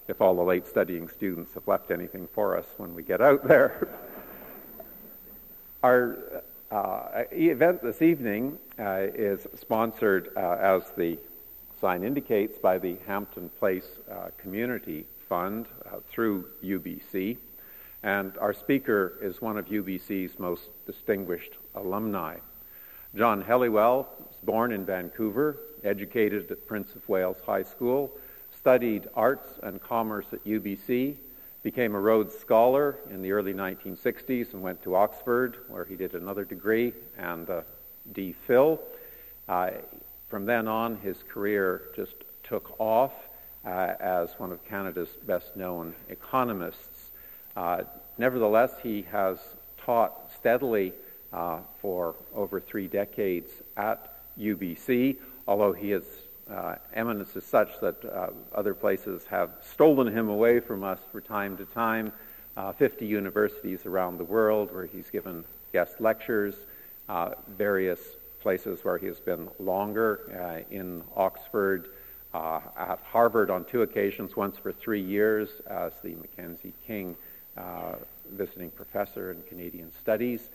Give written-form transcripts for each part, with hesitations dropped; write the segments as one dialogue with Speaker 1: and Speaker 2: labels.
Speaker 1: if all the late studying students have left anything for us when we get out there. Our event this evening is sponsored, as the sign indicates, by the Hampton Place Community Fund through UBC. And our speaker is one of UBC's most distinguished alumni. John Helliwell was born in Vancouver, educated at Prince of Wales High School, studied arts and commerce at UBC, became a Rhodes Scholar in the early 1960s and went to Oxford, where he did another degree and a D.Phil. From then on, his career just took off as one of Canada's best-known economists. Nevertheless, he has taught steadily for over 3 decades at UBC, although his eminence is such that other places have stolen him away from us for time to time. 50 universities around the world where he's given guest lectures, various places where he has been longer, in Oxford, at Harvard on 2 occasions, once for 3 years as the Mackenzie King visiting professor in Canadian Studies,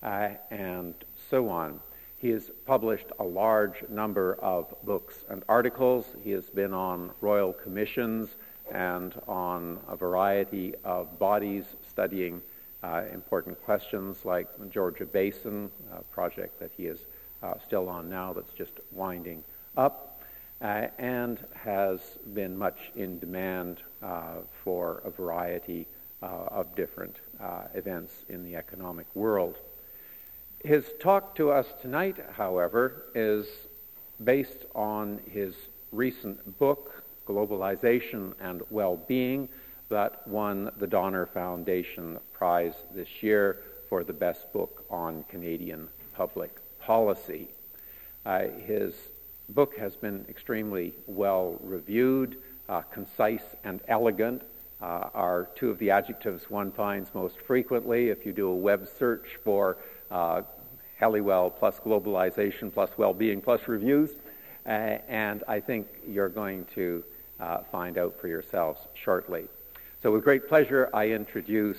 Speaker 1: and so on. He has published a large number of books and articles. He has been on royal commissions and on a variety of bodies studying important questions like the Georgia Basin, a project that he is still on now that's just winding up, and has been much in demand for a variety of different events in the economic world. His talk to us tonight, however, is based on his recent book, Globalization and Well-Being, that won the Donner Foundation Prize this year for the best book on Canadian public policy. His book has been extremely well reviewed. Concise and elegant are 2 of the adjectives one finds most frequently if you do a web search for Helliwell plus globalization plus well-being plus reviews, and I think you're going to find out for yourselves shortly. So with great pleasure, I introduce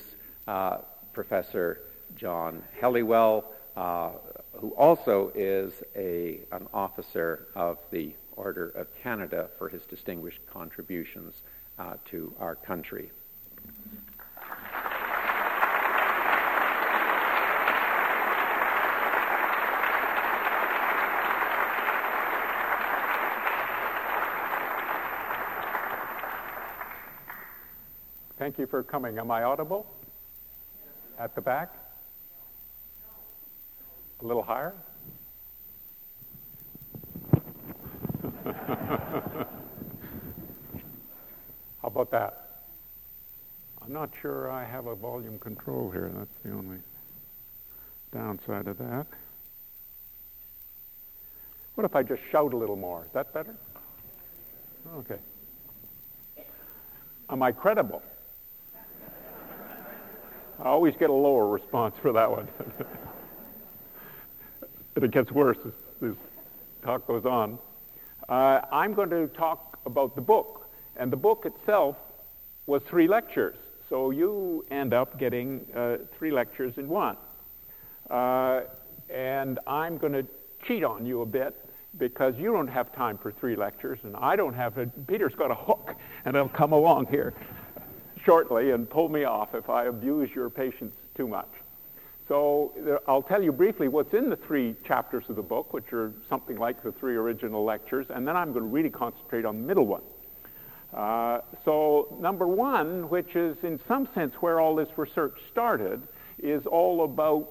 Speaker 1: Professor John Helliwell, who also is an officer of the Order of Canada for his distinguished contributions to our country.
Speaker 2: Thank you for coming. Am I audible? At the back? A little higher? How about that? I'm not sure I have a volume control here. That's the only downside of that. What if I just shout a little more? Is that better? Okay. Am I credible? I always get a lower response for that one. But it gets worse as this talk goes on. I'm going to talk about the book. And the book itself was 3 lectures. So you end up getting 3 lectures in one. And I'm going to cheat on you a bit because you don't have time for 3 lectures, and I don't have it. Peter's got a hook, and he'll come along here shortly and pull me off if I abuse your patience too much. So I'll tell you briefly what's in the 3 chapters of the book, which are something like the 3 original lectures, and then I'm going to really concentrate on the middle one. So number 1, which is in some sense where all this research started, is all about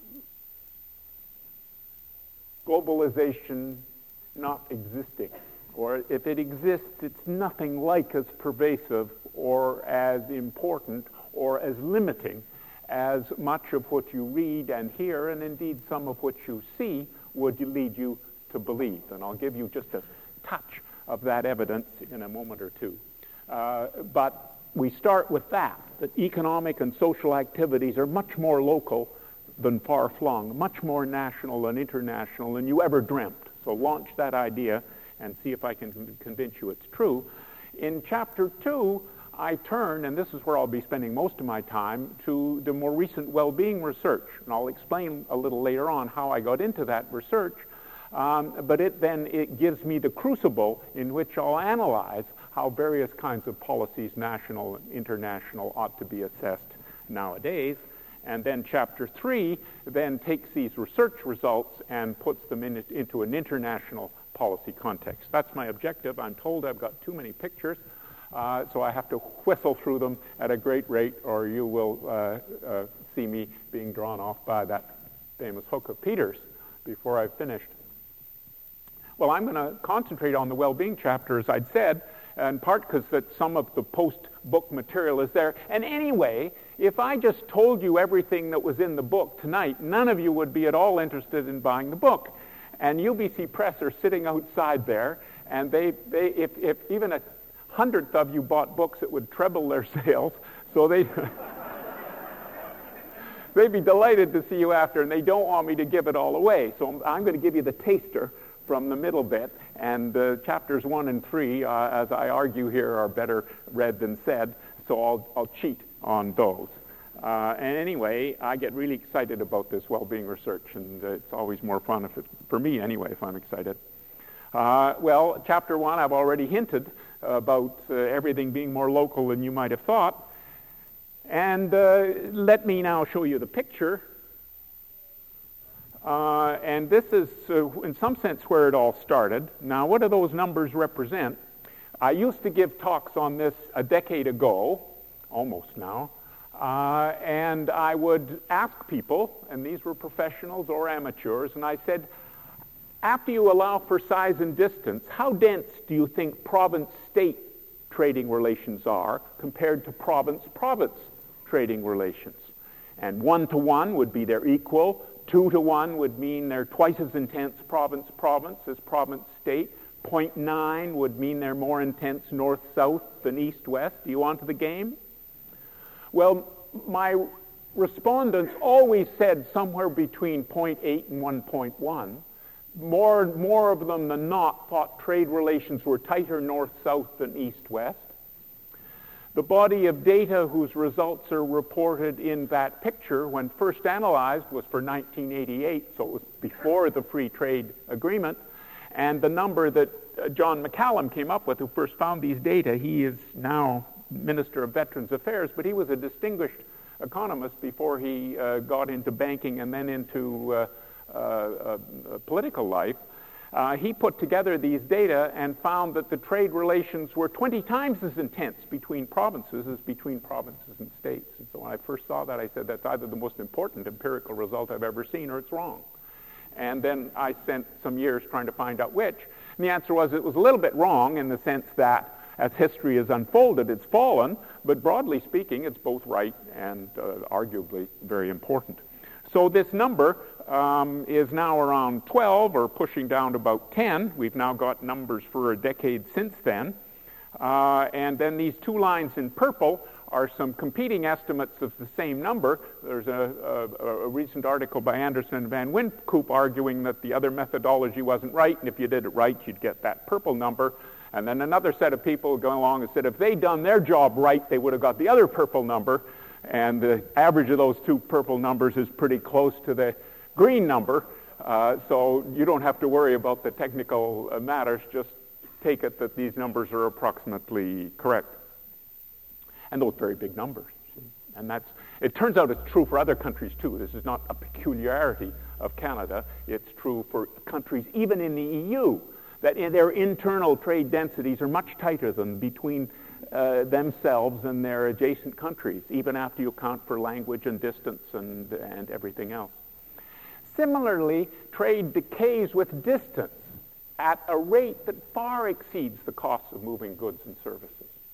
Speaker 2: globalization not existing. Or if it exists, it's nothing like as pervasive or as important or as limiting as much of what you read and hear, and indeed some of what you see, would lead you to believe. And I'll give you just a touch of that evidence in a moment or two. But we start with that economic and social activities are much more local than far-flung, much more national and international than you ever dreamt. So launch that idea and see if I can convince you it's true. In chapter 2, I turn, and this is where I'll be spending most of my time, to the more recent well-being research. And I'll explain a little later on how I got into that research. But it gives me the crucible in which I'll analyze how various kinds of policies, national and international, ought to be assessed nowadays. And then Chapter 3 then takes these research results and puts them into an international policy context. That's my objective. I'm told I've got too many pictures, so I have to whistle through them at a great rate, or you will see me being drawn off by that famous hook of Peters before I've finished. Well, I'm going to concentrate on the well-being chapter, as I'd said, in part because that some of the post-book material is there. And anyway, if I just told you everything that was in the book tonight, none of you would be at all interested in buying the book. And UBC Press are sitting outside there, and if even 100th of you bought books, it would treble their sales. So they'd be delighted to see you after, and they don't want me to give it all away. So I'm going to give you the taster from the middle bit, and chapters 1 and 3, as I argue here, are better read than said, so I'll cheat on those. And anyway, I get really excited about this well-being research, and it's always more fun, for me anyway, if I'm excited. Well, chapter 1, I've already hinted about everything being more local than you might have thought. And let me now show you the picture. And this is, in some sense, where it all started. Now, what do those numbers represent? I used to give talks on this a decade ago, almost now, and I would ask people, and these were professionals or amateurs, and I said, after you allow for size and distance, how dense do you think province-state trading relations are compared to province-province trading relations? And 1-to-1 would be their equal. 2-to-1 would mean they're twice as intense province-province as province-state. 0.9 would mean they're more intense north-south than east-west. Do you want to the game? Well, my respondents always said somewhere between 0.8 and 1.1. More of them than not thought trade relations were tighter north-south than east-west. The body of data whose results are reported in that picture when first analyzed was for 1988, so it was before the Free Trade Agreement. And the number that John McCallum came up with, who first found these data, he is now Minister of Veterans Affairs, but he was a distinguished economist before he got into banking and then into political life. He put together these data and found that the trade relations were 20 times as intense between provinces as between provinces and states. And so when I first saw that, I said, that's either the most important empirical result I've ever seen or it's wrong. And then I spent some years trying to find out which. And the answer was it was a little bit wrong in the sense that as history has unfolded, it's fallen, but broadly speaking, it's both right and arguably very important. So this number is now around 12 or pushing down to about 10. We've now got numbers for a decade since then. And then these two lines in purple are some competing estimates of the same number. There's a recent article by Anderson and Van Wynkoop arguing that the other methodology wasn't right, and if you did it right, you'd get that purple number. And then another set of people going along and said if they'd done their job right, they would have got the other purple number. And the average of those two purple numbers is pretty close to the green number. So you don't have to worry about the technical matters. Just take it that these numbers are approximately correct. And those very big numbers. And it turns out it's true for other countries too. This is not a peculiarity of Canada. It's true for countries even in the EU, that in their internal trade densities are much tighter than between themselves and their adjacent countries, even after you account for language and distance and everything else. Similarly, trade decays with distance at a rate that far exceeds the costs of moving goods and services.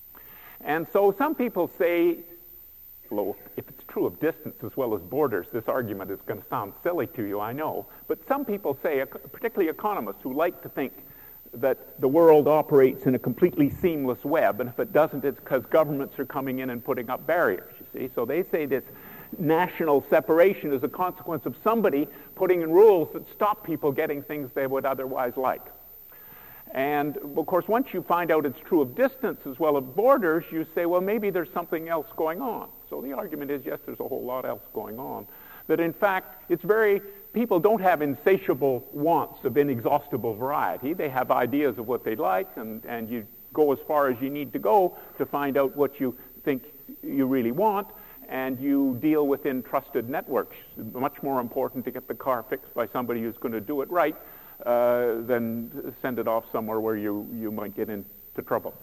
Speaker 2: And so some people say, well, if it's true of distance as well as borders, this argument is going to sound silly to you, I know. But some people say, particularly economists who like to think that the world operates in a completely seamless web, and if it doesn't, it's because governments are coming in and putting up barriers, you see. So they say this national separation is a consequence of somebody putting in rules that stop people getting things they would otherwise like. And, of course, once you find out it's true of distance as well as borders, you say, well, maybe there's something else going on. So the argument is, yes, there's a whole lot else going on. That, in fact, people don't have insatiable wants of inexhaustible variety. They have ideas of what they like, and you go as far as you need to go to find out what you think you really want, and you deal within trusted networks. It's much more important to get the car fixed by somebody who's going to do it right than send it off somewhere where you might get into trouble.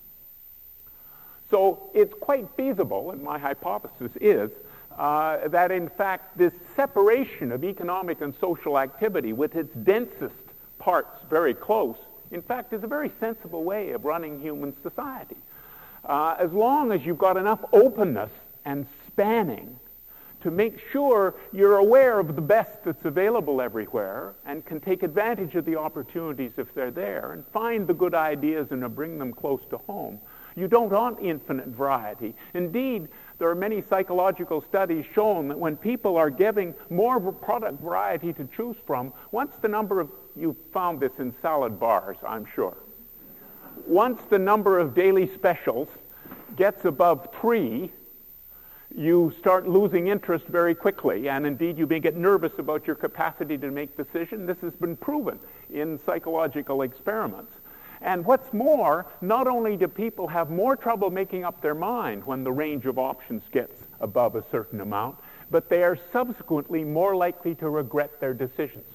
Speaker 2: So it's quite feasible, and my hypothesis is, that in fact this separation of economic and social activity with its densest parts very close, in fact, is a very sensible way of running human society. As long as you've got enough openness and spanning to make sure you're aware of the best that's available everywhere and can take advantage of the opportunities if they're there and find the good ideas and bring them close to home. You don't want infinite variety. Indeed, there are many psychological studies showing that when people are giving more product variety to choose from, once the number of, you found this in salad bars, I'm sure. Once the number of daily specials gets above 3, you start losing interest very quickly, and indeed you may get nervous about your capacity to make decisions. This has been proven in psychological experiments. And what's more, not only do people have more trouble making up their mind when the range of options gets above a certain amount, but they are subsequently more likely to regret their decisions.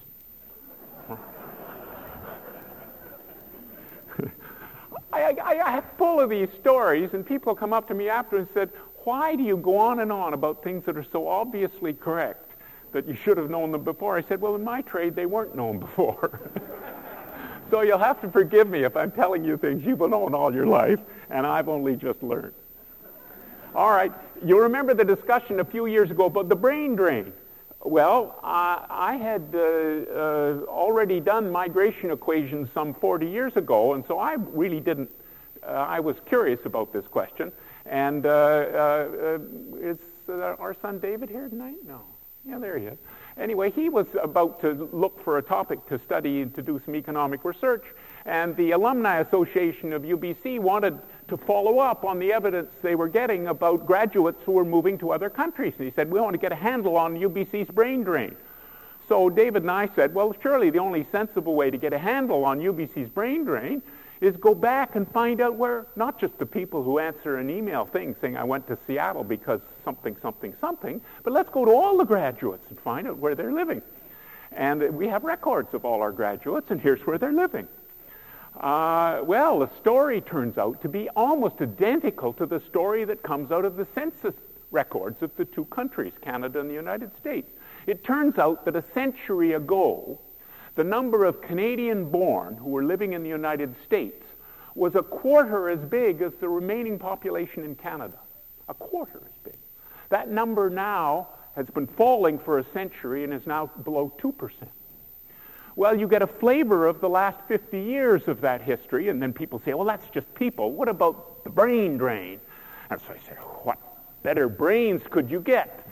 Speaker 2: I'm full of these stories, and people come up to me after and said, why do you go on and on about things that are so obviously correct that you should have known them before? I said, well, in my trade, they weren't known before. So you'll have to forgive me if I'm telling you things you've known all your life, and I've only just learned. All right, you remember the discussion a few years ago about the brain drain. Well, I had already done migration equations some 40 years ago, and so I really didn't, I was curious about this question. And is our son David here tonight? No. Yeah, there he is. Anyway, he was about to look for a topic to study and to do some economic research, and the Alumni Association of UBC wanted to follow up on the evidence they were getting about graduates who were moving to other countries. And he said, we want to get a handle on UBC's brain drain. So David and I said, well, surely the only sensible way to get a handle on UBC's brain drain is go back and find out where, not just the people who answer an email thing saying, I went to Seattle because something, something, something, but let's go to all the graduates and find out where they're living. And we have records of all our graduates, and here's where they're living. Well, the story turns out to be almost identical to the story that comes out of the census records of the two countries, Canada and the United States. It turns out that a century ago, the number of Canadian-born who were living in the United States was a quarter as big as the remaining population in Canada. A quarter as big. That number now has been falling for a century and is now below 2%. Well, you get a flavor of the last 50 years of that history, and then people say, well, that's just people. What about the brain drain? And so I say, what better brains could you get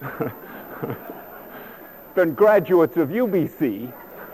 Speaker 2: than graduates of UBC?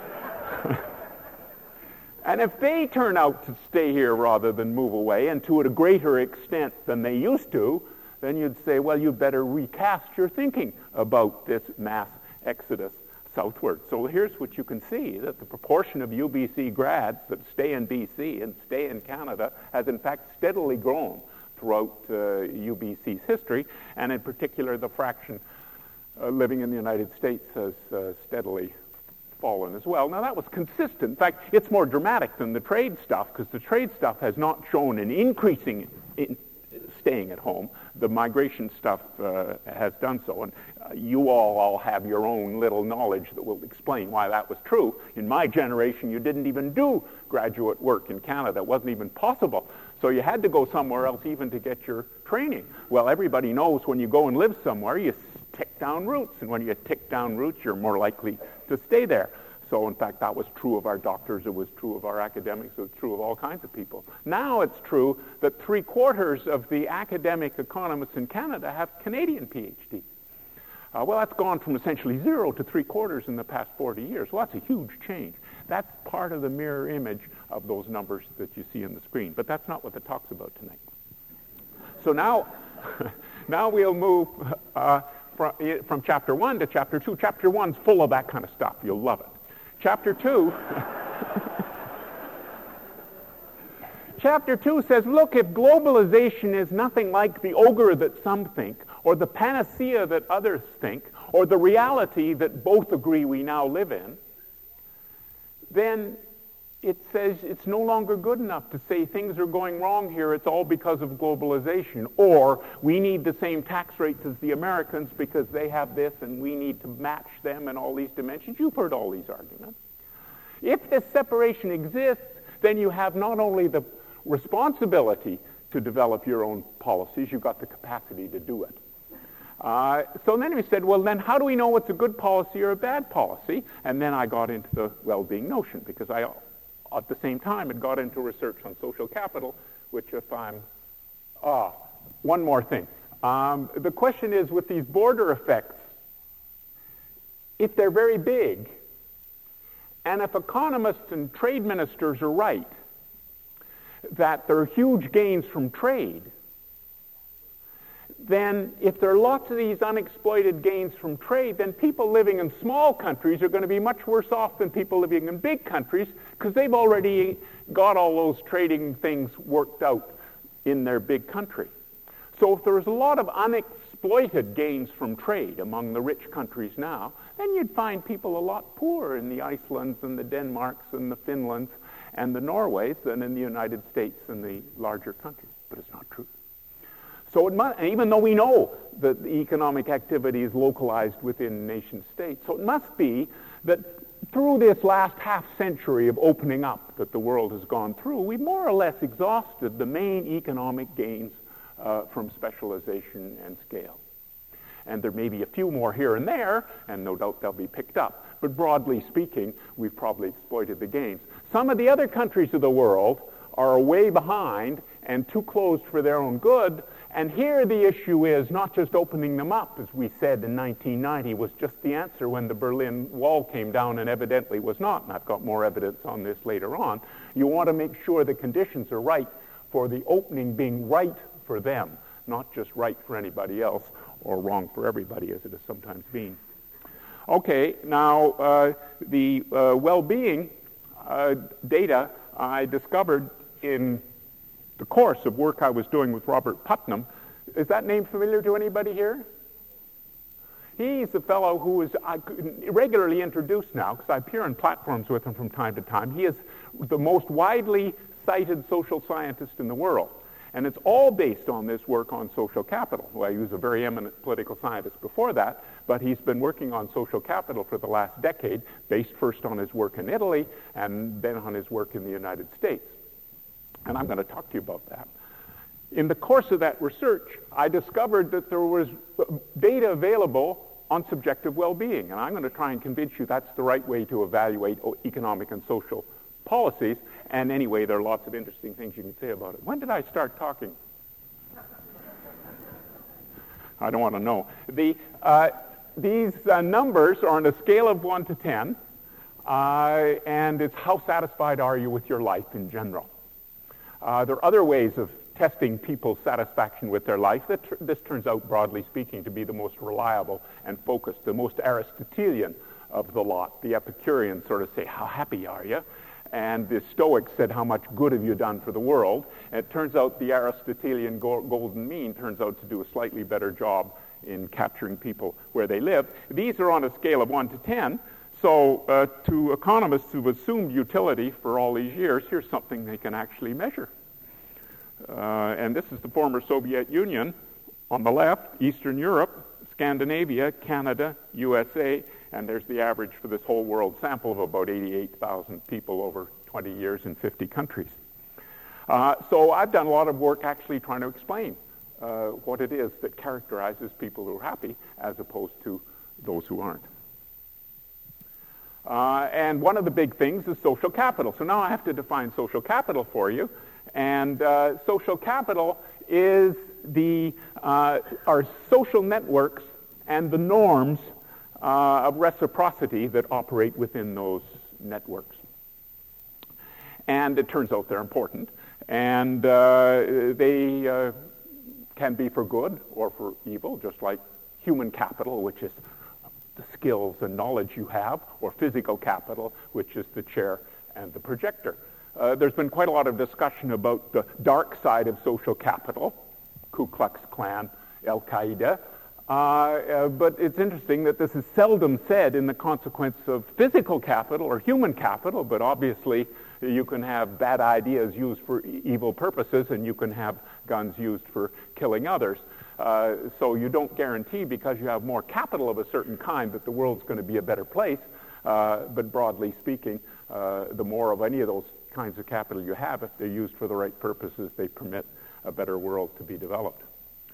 Speaker 2: And if they turn out to stay here rather than move away, and to a greater extent than they used to, then you'd say, well, you'd better recast your thinking about this mass exodus southward. So here's what you can see, that the proportion of UBC grads that stay in BC and stay in Canada has in fact steadily grown throughout UBC's history, and in particular the fraction living in the United States has steadily fallen as well. Now that was consistent. In fact, it's more dramatic than the trade stuff, because the trade stuff has not shown an increasing in staying at home. The migration stuff has done so, and you all have your own little knowledge that will explain why that was true. In my generation, you didn't even do graduate work in Canada. It wasn't even possible. So you had to go somewhere else even to get your training. Well, everybody knows when you go and live somewhere, you tick down roots, and when you tick down roots, you're more likely to stay there. So, in fact, that was true of our doctors, it was true of our academics, it was true of all kinds of people. Now it's true that 3/4 of the academic economists in Canada have Canadian PhDs. Well, that's gone from essentially 0 to 3/4 in the past 40 years. Well, that's a huge change. That's part of the mirror image of those numbers that you see on the screen. But that's not what the talk's about tonight. So now, now we'll move from Chapter 1 to Chapter 2. Chapter 1's full of that kind of stuff. You'll love it. Chapter 2... Chapter 2 says, look, if globalization is nothing like the ogre that some think, or the panacea that others think, or the reality that both agree we now live in, then it says it's no longer good enough to say things are going wrong here, it's all because of globalization, or we need the same tax rates as the Americans because they have this and we need to match them in all these dimensions. You've heard all these arguments. If this separation exists, then you have not only the responsibility to develop your own policies, you've got the capacity to do it. So then we said, well, then how do we know what's a good policy or a bad policy? And then I got into the well-being notion because I, at the same time, had got into research on social capital, which if I'm... one more thing. The question is, with these border effects, if they're very big, and if economists and trade ministers are right, that there are huge gains from trade, then if there are lots of these unexploited gains from trade, then people living in small countries are going to be much worse off than people living in big countries because they've already got all those trading things worked out in their big country. So if there's a lot of unexploited gains from trade among the rich countries now, then you'd find people a lot poorer in the Icelands and the Denmarks and the Finlands and the Norways than in the United States and the larger countries. But it's not true. So it must, even though we know that the economic activity is localized within nation states, so it must be that through this last half century of opening up that the world has gone through, we've more or less exhausted the main economic gains from specialization and scale. And there may be a few more here and there, and no doubt they'll be picked up. But broadly speaking, we've probably exploited the gains. Some of the other countries of the world are way behind and too closed for their own good. And here the issue is not just opening them up, as we said in 1990 was just the answer when the Berlin Wall came down and evidently was not. And I've got more evidence on this later on. You want to make sure the conditions are right for the opening being right for them, not just right for anybody else or wrong for everybody, as it has sometimes been. Okay, now the well-being data I discovered in the course of work I was doing with Robert Putnam. Is that name familiar to anybody here? He's a fellow who is regularly introduced now, because I appear on platforms with him from time to time. He is the most widely cited social scientist in the world. And it's all based on this work on social capital. Well, he was a very eminent political scientist before that, but he's been working on social capital for the last decade, based first on his work in Italy and then on his work in the United States. And I'm going to talk to you about that. In the course of that research, I discovered that there was data available on subjective well-being, and I'm going to try and convince you that's the right way to evaluate economic and social policies. And anyway, there are lots of interesting things you can say about it. When did I start talking? I don't want to know. These numbers are on a scale of 1 to 10, and it's how satisfied are you with your life in general. There are other ways of testing people's satisfaction with their life. This turns out, broadly speaking, to be the most reliable and focused, the most Aristotelian of the lot. The Epicureans sort of say, how happy are you? And the Stoics said, how much good have you done for the world? And it turns out the Aristotelian golden mean turns out to do a slightly better job in capturing people where they live. These are on a scale of 1 to 10. So to economists who've assumed utility for all these years, here's something they can actually measure. And this is the former Soviet Union. On the left, Eastern Europe, Scandinavia, Canada, USA, and there's the average for this whole world sample of about 88,000 people over 20 years in 50 countries. So I've done a lot of work actually trying to explain what it is that characterizes people who are happy as opposed to those who aren't. And one of the big things is social capital. So now I have to define social capital for you. And social capital is our social networks and the norms of reciprocity that operate within those networks. And it turns out they're important, and they can be for good or for evil, just like human capital, which is the skills and knowledge you have, or physical capital, which is the chair and the projector. There's been quite a lot of discussion about the dark side of social capital, Ku Klux Klan, Al-Qaeda, but it's interesting that this is seldom said in the consequence of physical capital or human capital, but obviously you can have bad ideas used for evil purposes, and you can have guns used for killing others. So you don't guarantee, because you have more capital of a certain kind, that the world's going to be a better place. But broadly speaking, the more of any of those kinds of capital you have, if they're used for the right purposes, they permit a better world to be developed.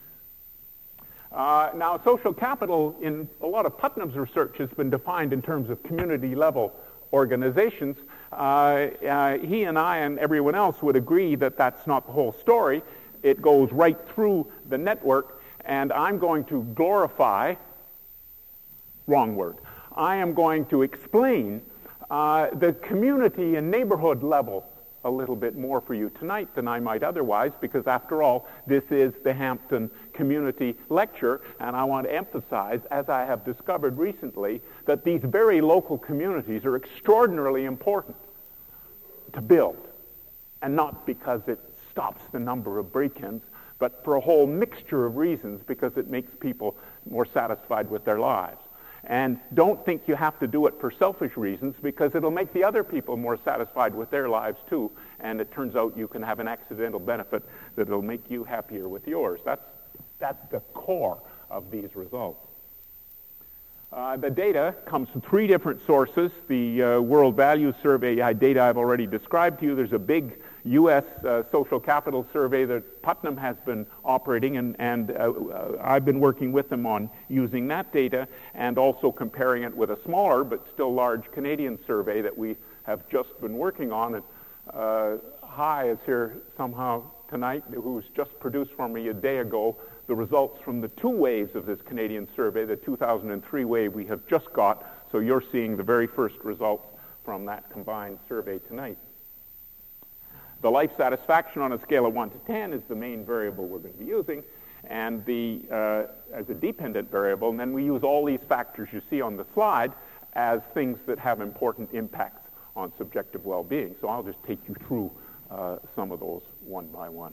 Speaker 2: Now, social capital in a lot of Putnam's research has been defined in terms of community-level organizations. He and I and everyone else would agree that that's not the whole story. It goes right through the network, and I'm going to glorify, wrong word, I am going to explain the community and neighborhood level a little bit more for you tonight than I might otherwise, because after all, this is the Hampton Community Lecture, and I want to emphasize, as I have discovered recently, that these very local communities are extraordinarily important to build, and not because it stops the number of break-ins, but for a whole mixture of reasons, because it makes people more satisfied with their lives. And don't think you have to do it for selfish reasons, because it'll make the other people more satisfied with their lives too, and it turns out you can have an accidental benefit that'll make you happier with yours. That's the core of these results. The data comes from three different sources. The World Value Survey data I've already described to you. There's a big U.S. social capital survey that Putnam has been operating, and I've been working with them on using that data and also comparing it with a smaller but still large Canadian survey that we have just been working on. And Hi is here somehow tonight, who's just produced for me a day ago the results from the two waves of this Canadian survey. The 2003 wave we have just got, so you're seeing the very first results from that combined survey tonight. The life satisfaction on a scale of 1 to 10 is the main variable we're going to be using, and as a dependent variable, and then we use all these factors you see on the slide as things that have important impacts on subjective well-being. So I'll just take you through some of those one by one.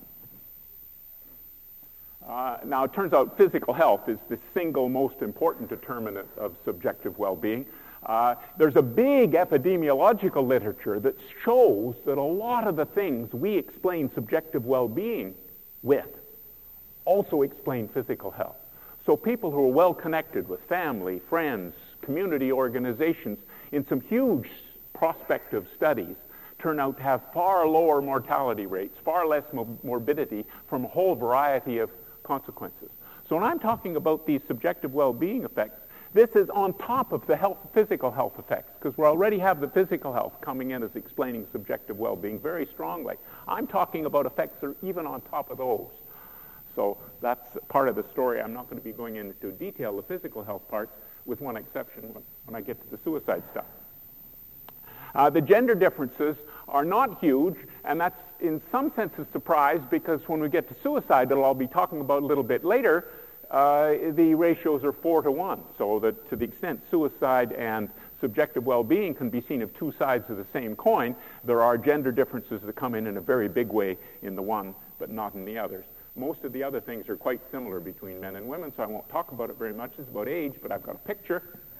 Speaker 2: Now, it turns out physical health is the single most important determinant of subjective well-being. There's a big epidemiological literature that shows that a lot of the things we explain subjective well-being with also explain physical health. So people who are well connected with family, friends, community organizations in some huge prospective studies turn out to have far lower mortality rates, far less morbidity from a whole variety of consequences. So when I'm talking about these subjective well-being effects, this is on top of the physical health effects, because we already have the physical health coming in as explaining subjective well-being very strongly. I'm talking about effects that are even on top of those. So that's part of the story. I'm not going to be going into detail the physical health parts, with one exception when I get to the suicide stuff. The gender differences are not huge, and that's in some sense a surprise, because when we get to suicide, that I'll be talking about a little bit later, the ratios are 4 to 1. So that to the extent suicide and subjective well-being can be seen as two sides of the same coin, there are gender differences that come in a very big way in the one, but not in the others. Most of the other things are quite similar between men and women, so I won't talk about it very much. It's about age, but I've got a picture.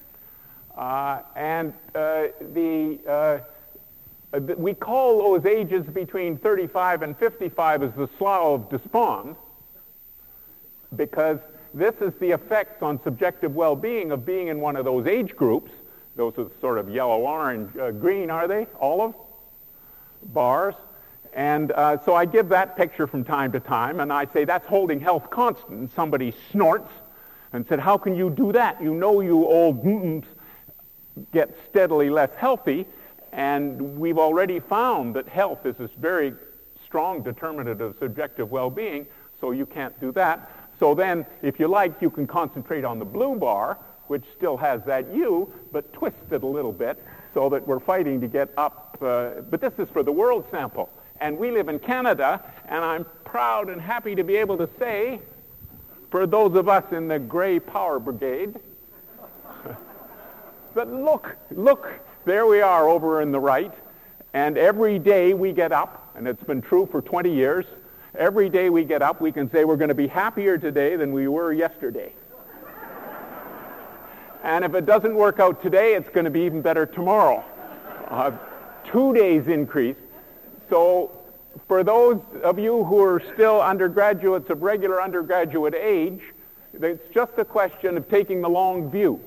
Speaker 2: We call those ages between 35 and 55 as the Slough of Despond, because this is the effects on subjective well-being of being in one of those age groups. Those are sort of yellow, orange, green, are they? Olive bars. And so I give that picture from time to time, and I say, that's holding health constant. And somebody snorts and said, how can you do that? You know you old mutants get steadily less healthy, and we've already found that health is this very strong determinant of subjective well-being, so you can't do that. So then, if you like, you can concentrate on the blue bar, which still has that U, but twist it a little bit so that we're fighting to get up. But this is for the world sample. And we live in Canada, and I'm proud and happy to be able to say, for those of us in the gray power brigade, but look, there we are over in the right, and every day we get up, and it's been true for 20 years, every day we get up, we can say we're going to be happier today than we were yesterday. And if it doesn't work out today, it's going to be even better tomorrow. 2 days increase. So for those of you who are still undergraduates of regular undergraduate age, it's just a question of taking the long view.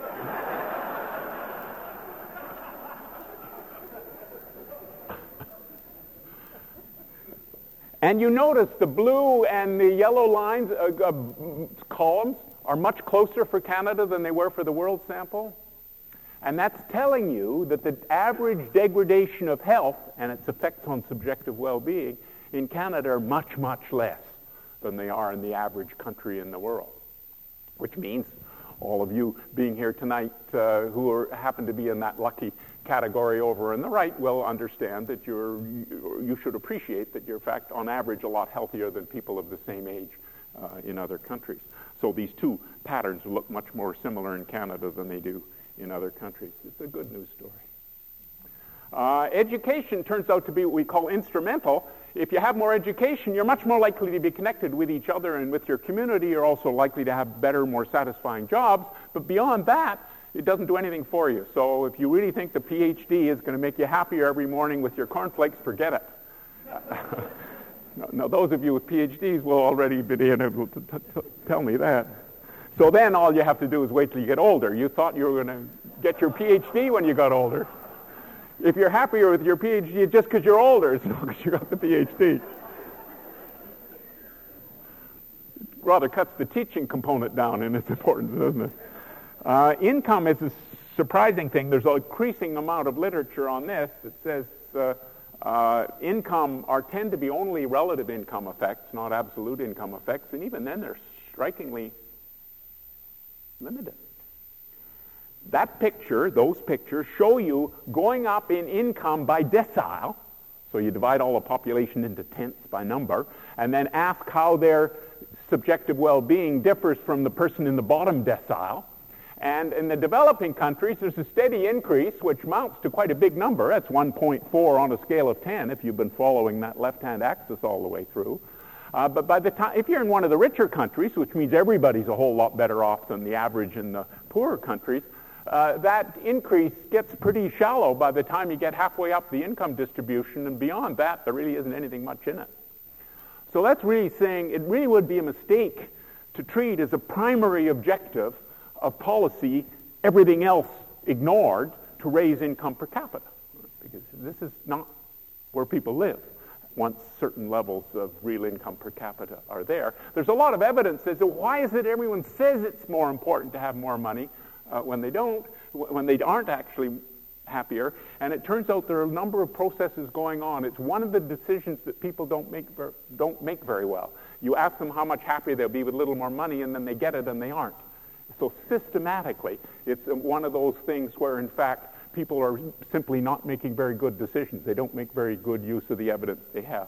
Speaker 2: And you notice the blue and the yellow lines, columns, are much closer for Canada than they were for the world sample. And that's telling you that the average degradation of health and its effects on subjective well-being in Canada are much, much less than they are in the average country in the world. Which means all of you being here tonight who happen to be in that lucky category over on the right will understand that you should appreciate that you're, in fact, on average, a lot healthier than people of the same age in other countries. So these two patterns look much more similar in Canada than they do in other countries. It's a good news story. Education turns out to be what we call instrumental. If you have more education, you're much more likely to be connected with each other and with your community. You're also likely to have better, more satisfying jobs. But beyond that, it doesn't do anything for you. So if you really think the PhD is going to make you happier every morning with your cornflakes, forget it. Now, those of you with PhDs will already be able to tell me that. So then all you have to do is wait till you get older. You thought you were going to get your PhD when you got older. If you're happier with your PhD, it's just because you're older. It's not because you got the PhD. It rather cuts the teaching component down in its importance, doesn't it? Income is a surprising thing. There's an increasing amount of literature on this that says income tend to be only relative income effects, not absolute income effects, and even then they're strikingly limited. That picture, those pictures, show you going up in income by decile. So you divide all the population into tenths by number, and then ask how their subjective well-being differs from the person in the bottom decile. And in the developing countries, there's a steady increase, which amounts to quite a big number. That's 1.4 on a scale of 10, if you've been following that left-hand axis all the way through. But by the time, if you're in one of the richer countries, which means everybody's a whole lot better off than the average in the poorer countries, that increase gets pretty shallow by the time you get halfway up the income distribution, and beyond that, there really isn't anything much in it. So that's really saying it really would be a mistake to treat as a primary objective of policy everything else ignored to raise income per capita, because this is not where people live once certain levels of real income per capita are there. There's a lot of evidence as to why is it everyone says it's more important to have more money when they aren't actually happier, and it turns out there are a number of processes going on. It's one of the decisions that people don't make very well. You ask them how much happier they'll be with a little more money, and then they get it and they aren't. So systematically, it's one of those things where, in fact, people are simply not making very good decisions. They don't make very good use of the evidence they have.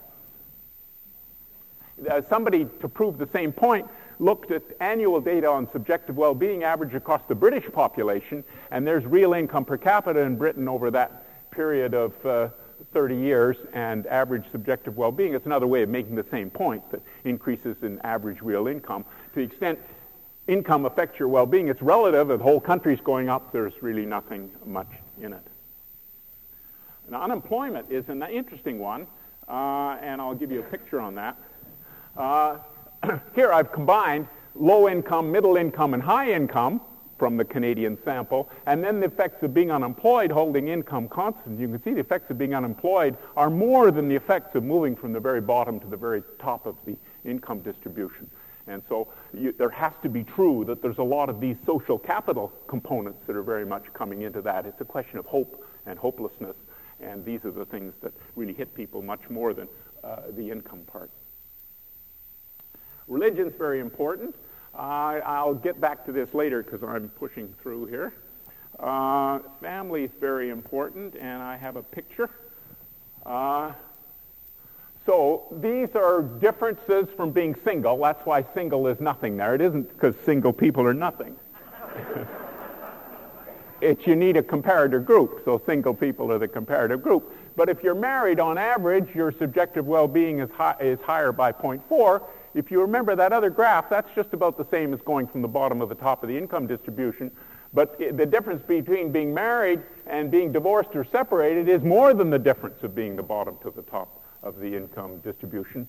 Speaker 2: Somebody, to prove the same point, looked at annual data on subjective well-being average across the British population, and there's real income per capita in Britain over that period of 30 years, and average subjective well-being. It's another way of making the same point, that increases in average real income. To the extent income affects your well-being, it's relative. If the whole country's going up, there's really nothing much in it. Now, unemployment is an interesting one, and I'll give you a picture on that. Here I've combined low income, middle income, and high income from the Canadian sample, and then the effects of being unemployed holding income constant. You can see the effects of being unemployed are more than the effects of moving from the very bottom to the very top of the income distribution. And so there has to be true that there's a lot of these social capital components that are very much coming into that. It's a question of hope and hopelessness, and these are the things that really hit people much more than the income part. Religion's very important. I'll get back to this later because I'm pushing through here. Family is very important, and I have a picture. So these are differences from being single. That's why single is nothing there. It isn't because single people are nothing. You need a comparator group, so single people are the comparative group. But if you're married, on average, your subjective well-being is higher by 0.4. If you remember that other graph, that's just about the same as going from the bottom to the top of the income distribution. But the difference between being married and being divorced or separated is more than the difference of being the bottom to the top of the income distribution.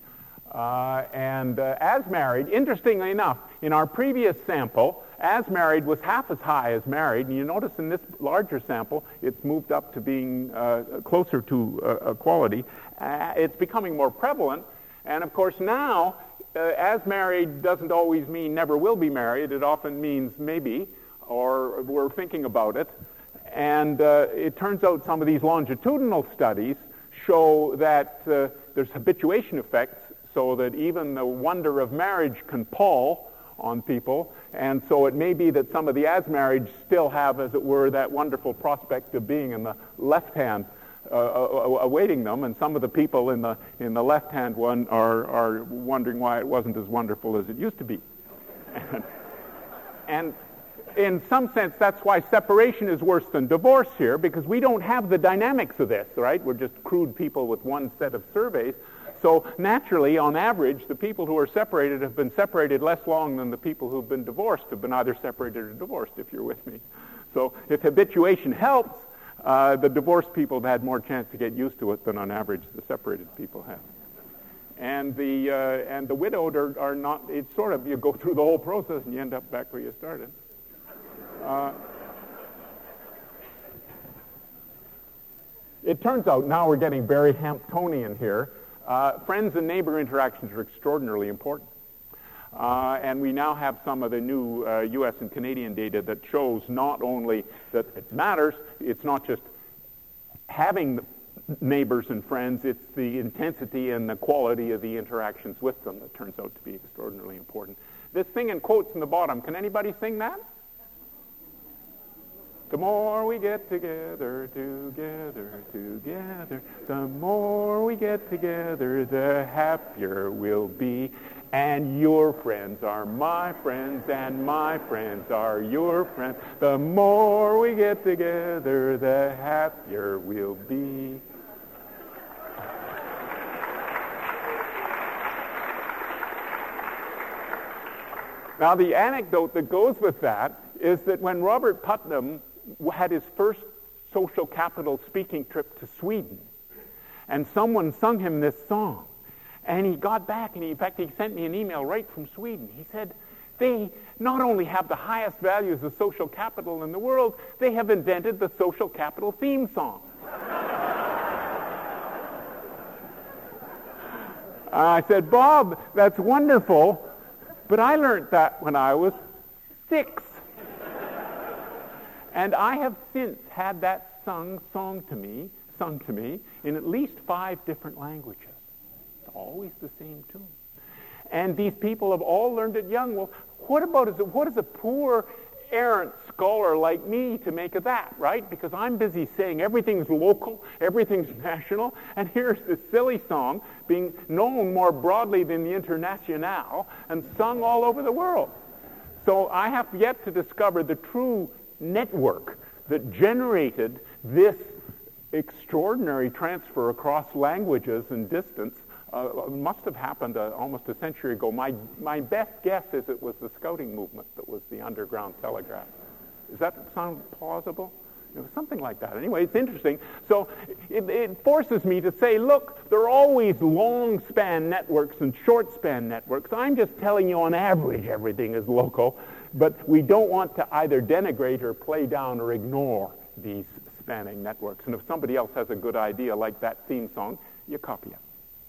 Speaker 2: As married, interestingly enough, in our previous sample, as married was half as high as married. And you notice in this larger sample, it's moved up to being closer to equality. It's becoming more prevalent. And of course now, as married doesn't always mean never will be married. It often means maybe, or we're thinking about it. And it turns out some of these longitudinal studies show that there's habituation effects, so that even the wonder of marriage can pall on people. And so it may be that some of the as married still have, as it were, that wonderful prospect of being in the left hand awaiting them, and some of the people in the left hand one are wondering why it wasn't as wonderful as it used to be. And in some sense, that's why separation is worse than divorce here, because we don't have the dynamics of this, right? We're just crude people with one set of surveys. So naturally, on average, the people who are separated have been separated less long than the people who've been divorced have been either separated or divorced, if you're with me. So if habituation helps, the divorced people have had more chance to get used to it than on average the separated people have. And the widowed are not, it's sort of, you go through the whole process and you end up back where you started. It turns out now we're getting very Hamptonian here. Friends and neighbor interactions are extraordinarily important. And we now have some of the new U.S. and Canadian data that shows not only that it matters, it's not just having neighbors and friends, it's the intensity and the quality of the interactions with them that turns out to be extraordinarily important. This thing in quotes in the bottom, can anybody sing that? The more we get together, the more we get together, the happier we'll be. And your friends are my friends, and my friends are your friends. The more we get together, the happier we'll be. Now, the anecdote that goes with that is that when Robert Putnam had his first social capital speaking trip to Sweden, and someone sung him this song, and he got back, and in fact, he sent me an email right from Sweden. He said, they not only have the highest values of social capital in the world, they have invented the social capital theme song. I said, Bob, that's wonderful, but I learned that when I was 6. And I have since had that sung to me in at least 5 different languages. It's always the same tune. And these people have all learned it young. Well, what is a poor errant scholar like me to make of that, right? Because I'm busy saying everything's local, everything's national, and here's this silly song being known more broadly than the Internationale and sung all over the world. So I have yet to discover the true network that generated this extraordinary transfer across languages and distance. Must have happened almost a century ago. My best guess is it was the Scouting movement that was the underground telegraph. Does that sound plausible? It was something like that. Anyway, it's interesting. So it forces me to say, look, there are always long-span networks and short-span networks. I'm just telling you on average everything is local, but we don't want to either denigrate or play down or ignore these spanning networks. And if somebody else has a good idea like that theme song, you copy it.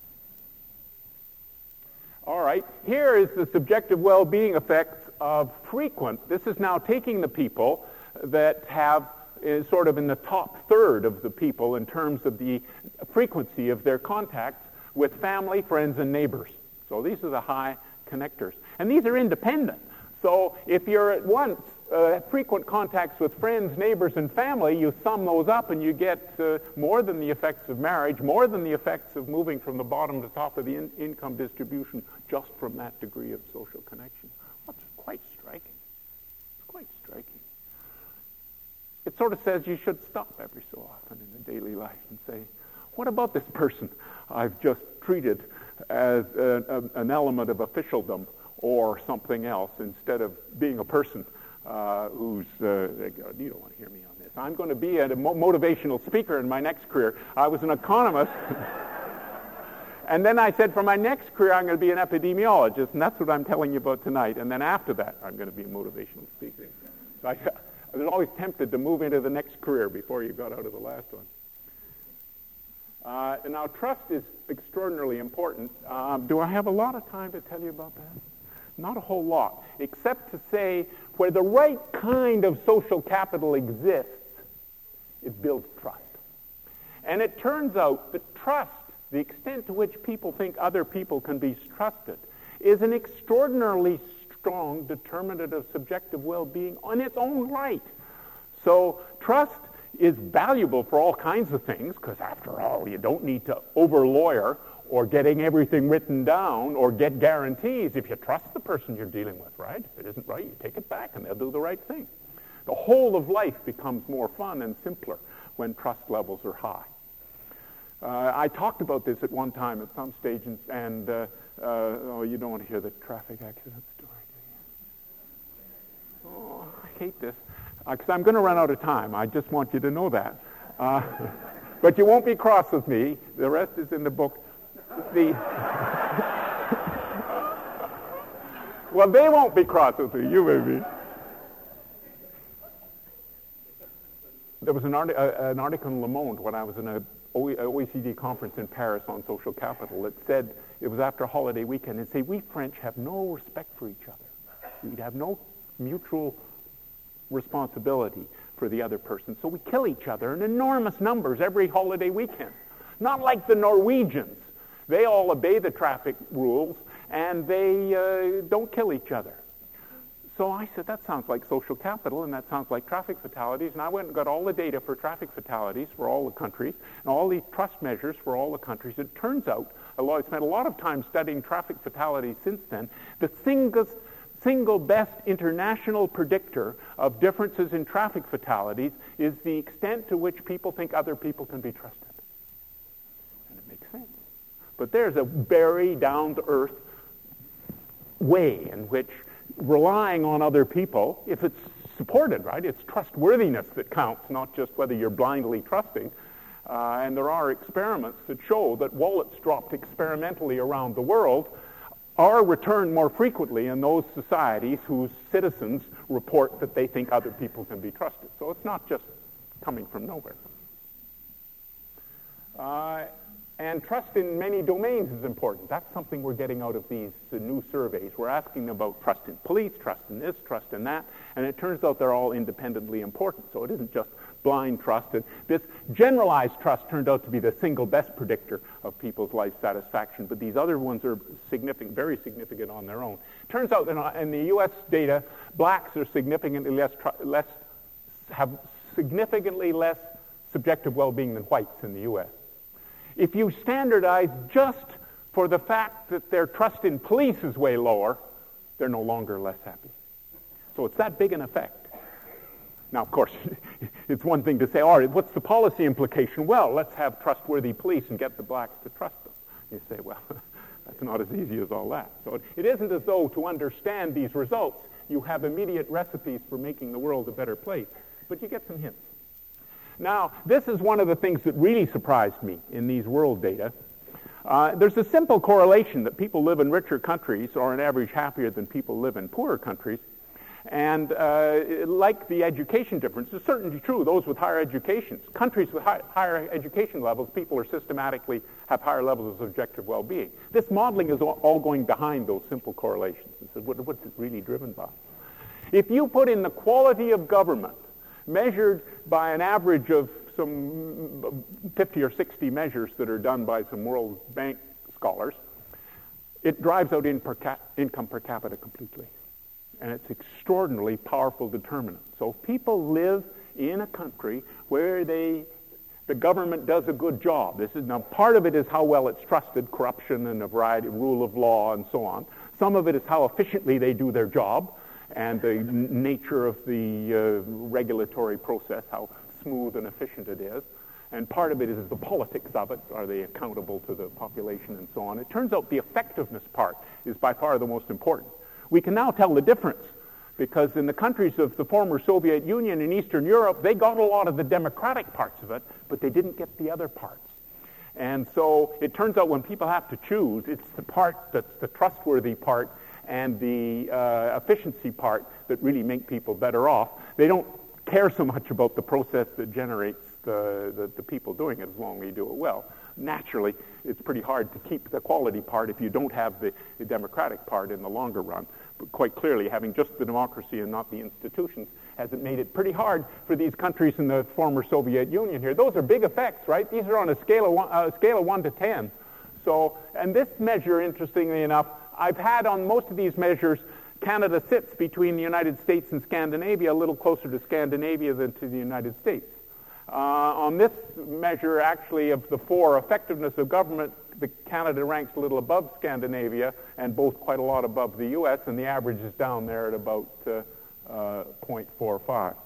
Speaker 2: All right, here is the subjective well-being effects of frequent. This is now taking the people that have sort of in the top third of the people in terms of the frequency of their contacts with family, friends, and neighbors. So these are the high connectors. And these are independent. So if you're at once frequent contacts with friends, neighbors, and family, you sum those up and you get more than the effects of marriage, more than the effects of moving from the bottom to top of the income distribution just from that degree of social connection. That's quite striking. It's quite striking. It sort of says you should stop every so often in the daily life and say, what about this person I've just treated as an element of officialdom or something else instead of being a person who's, you don't want to hear me on this. I'm going to be a motivational speaker in my next career. I was an economist. And then I said, for my next career, I'm going to be an epidemiologist, and that's what I'm telling you about tonight. And then after that, I'm going to be a motivational speaker. So I was always tempted to move into the next career before you got out of the last one. Now, trust is extraordinarily important. Do I have a lot of time to tell you about that? Not a whole lot, except to say where the right kind of social capital exists, it builds trust. And it turns out that trust, the extent to which people think other people can be trusted, is an extraordinarily strong determinant of subjective well-being on its own right. So trust is valuable for all kinds of things, because after all, you don't need to over-lawyer or getting everything written down or get guarantees if you trust the person you're dealing with, right? If it isn't right, you take it back and they'll do the right thing. The whole of life becomes more fun and simpler when trust levels are high. I talked about this at one time at some stage, and you don't want to hear the traffic accident story, do you? Oh, I hate this, because I'm going to run out of time. I just want you to know that. But you won't be cross with me. The rest is in the book. Well, they won't be cross with me. You may be. There was an article in Le Monde when I was in an OECD conference in Paris on social capital that said, it was after a holiday weekend, and say, we French have no respect for each other. We have no mutual responsibility for the other person. So we kill each other in enormous numbers every holiday weekend. Not like the Norwegians. They all obey the traffic rules, and they don't kill each other. So I said, that sounds like social capital, and that sounds like traffic fatalities. And I went and got all the data for traffic fatalities for all the countries, and all the trust measures for all the countries. It turns out, I spent a lot of time studying traffic fatalities since then, the single best international predictor of differences in traffic fatalities is the extent to which people think other people can be trusted. And it makes sense. But there's a very down-to-earth way in which relying on other people, if it's supported, right, it's trustworthiness that counts, not just whether you're blindly trusting. And there are experiments that show that wallets dropped experimentally around the world are returned more frequently in those societies whose citizens report that they think other people can be trusted. So it's not just coming from nowhere. And trust in many domains is important. That's something we're getting out of these new surveys. We're asking about trust in police, trust in this, trust in that, and it turns out they're all independently important. So it isn't just blind trust. And this generalized trust turned out to be the single best predictor of people's life satisfaction, but these other ones are significant, very significant on their own. Turns out that in the U.S. data, blacks are significantly have significantly less subjective well-being than whites in the U.S. If you standardize just for the fact that their trust in police is way lower, they're no longer less happy. So it's that big an effect. Now, of course, it's one thing to say, all right, what's the policy implication? Well, let's have trustworthy police and get the blacks to trust them. You say, well, that's not as easy as all that. So it isn't as though to understand these results, you have immediate recipes for making the world a better place, but you get some hints. Now, this is one of the things that really surprised me in these world data. There's a simple correlation that people live in richer countries are on average happier than people live in poorer countries. And like the education difference, it's certainly true, those with higher educations. Countries with higher education levels, people are systematically have higher levels of subjective well-being. This modeling is all going behind those simple correlations. So what's it really driven by? If you put in the quality of government, measured by an average of some 50 or 60 measures that are done by some World Bank scholars, it drives out income per capita completely. And it's extraordinarily powerful determinant. So if people live in a country where the government does a good job. Now part of it is how well it's trusted, corruption and a variety of rule of law and so on. Some of it is how efficiently they do their job and the nature of the regulatory process, how smooth and efficient it is. And part of it is the politics of it. Are they accountable to the population and so on? It turns out the effectiveness part is by far the most important. We can now tell the difference because in the countries of the former Soviet Union and Eastern Europe, they got a lot of the democratic parts of it, but they didn't get the other parts. And so it turns out when people have to choose, it's the part that's the trustworthy part and the efficiency part that really make people better off. They don't care so much about the process that generates the people doing it as long as you do it well. Naturally, it's pretty hard to keep the quality part if you don't have the democratic part in the longer run. But quite clearly, having just the democracy and not the institutions has made it pretty hard for these countries in the former Soviet Union here. Those are big effects, right? These are on a scale of 1 to 10. So, and this measure, interestingly enough, I've had on most of these measures, Canada sits between the United States and Scandinavia, a little closer to Scandinavia than to the United States. On this measure, actually, of the 4 effectiveness of government, Canada ranks a little above Scandinavia and both quite a lot above the U.S., and the average is down there at about 0.45.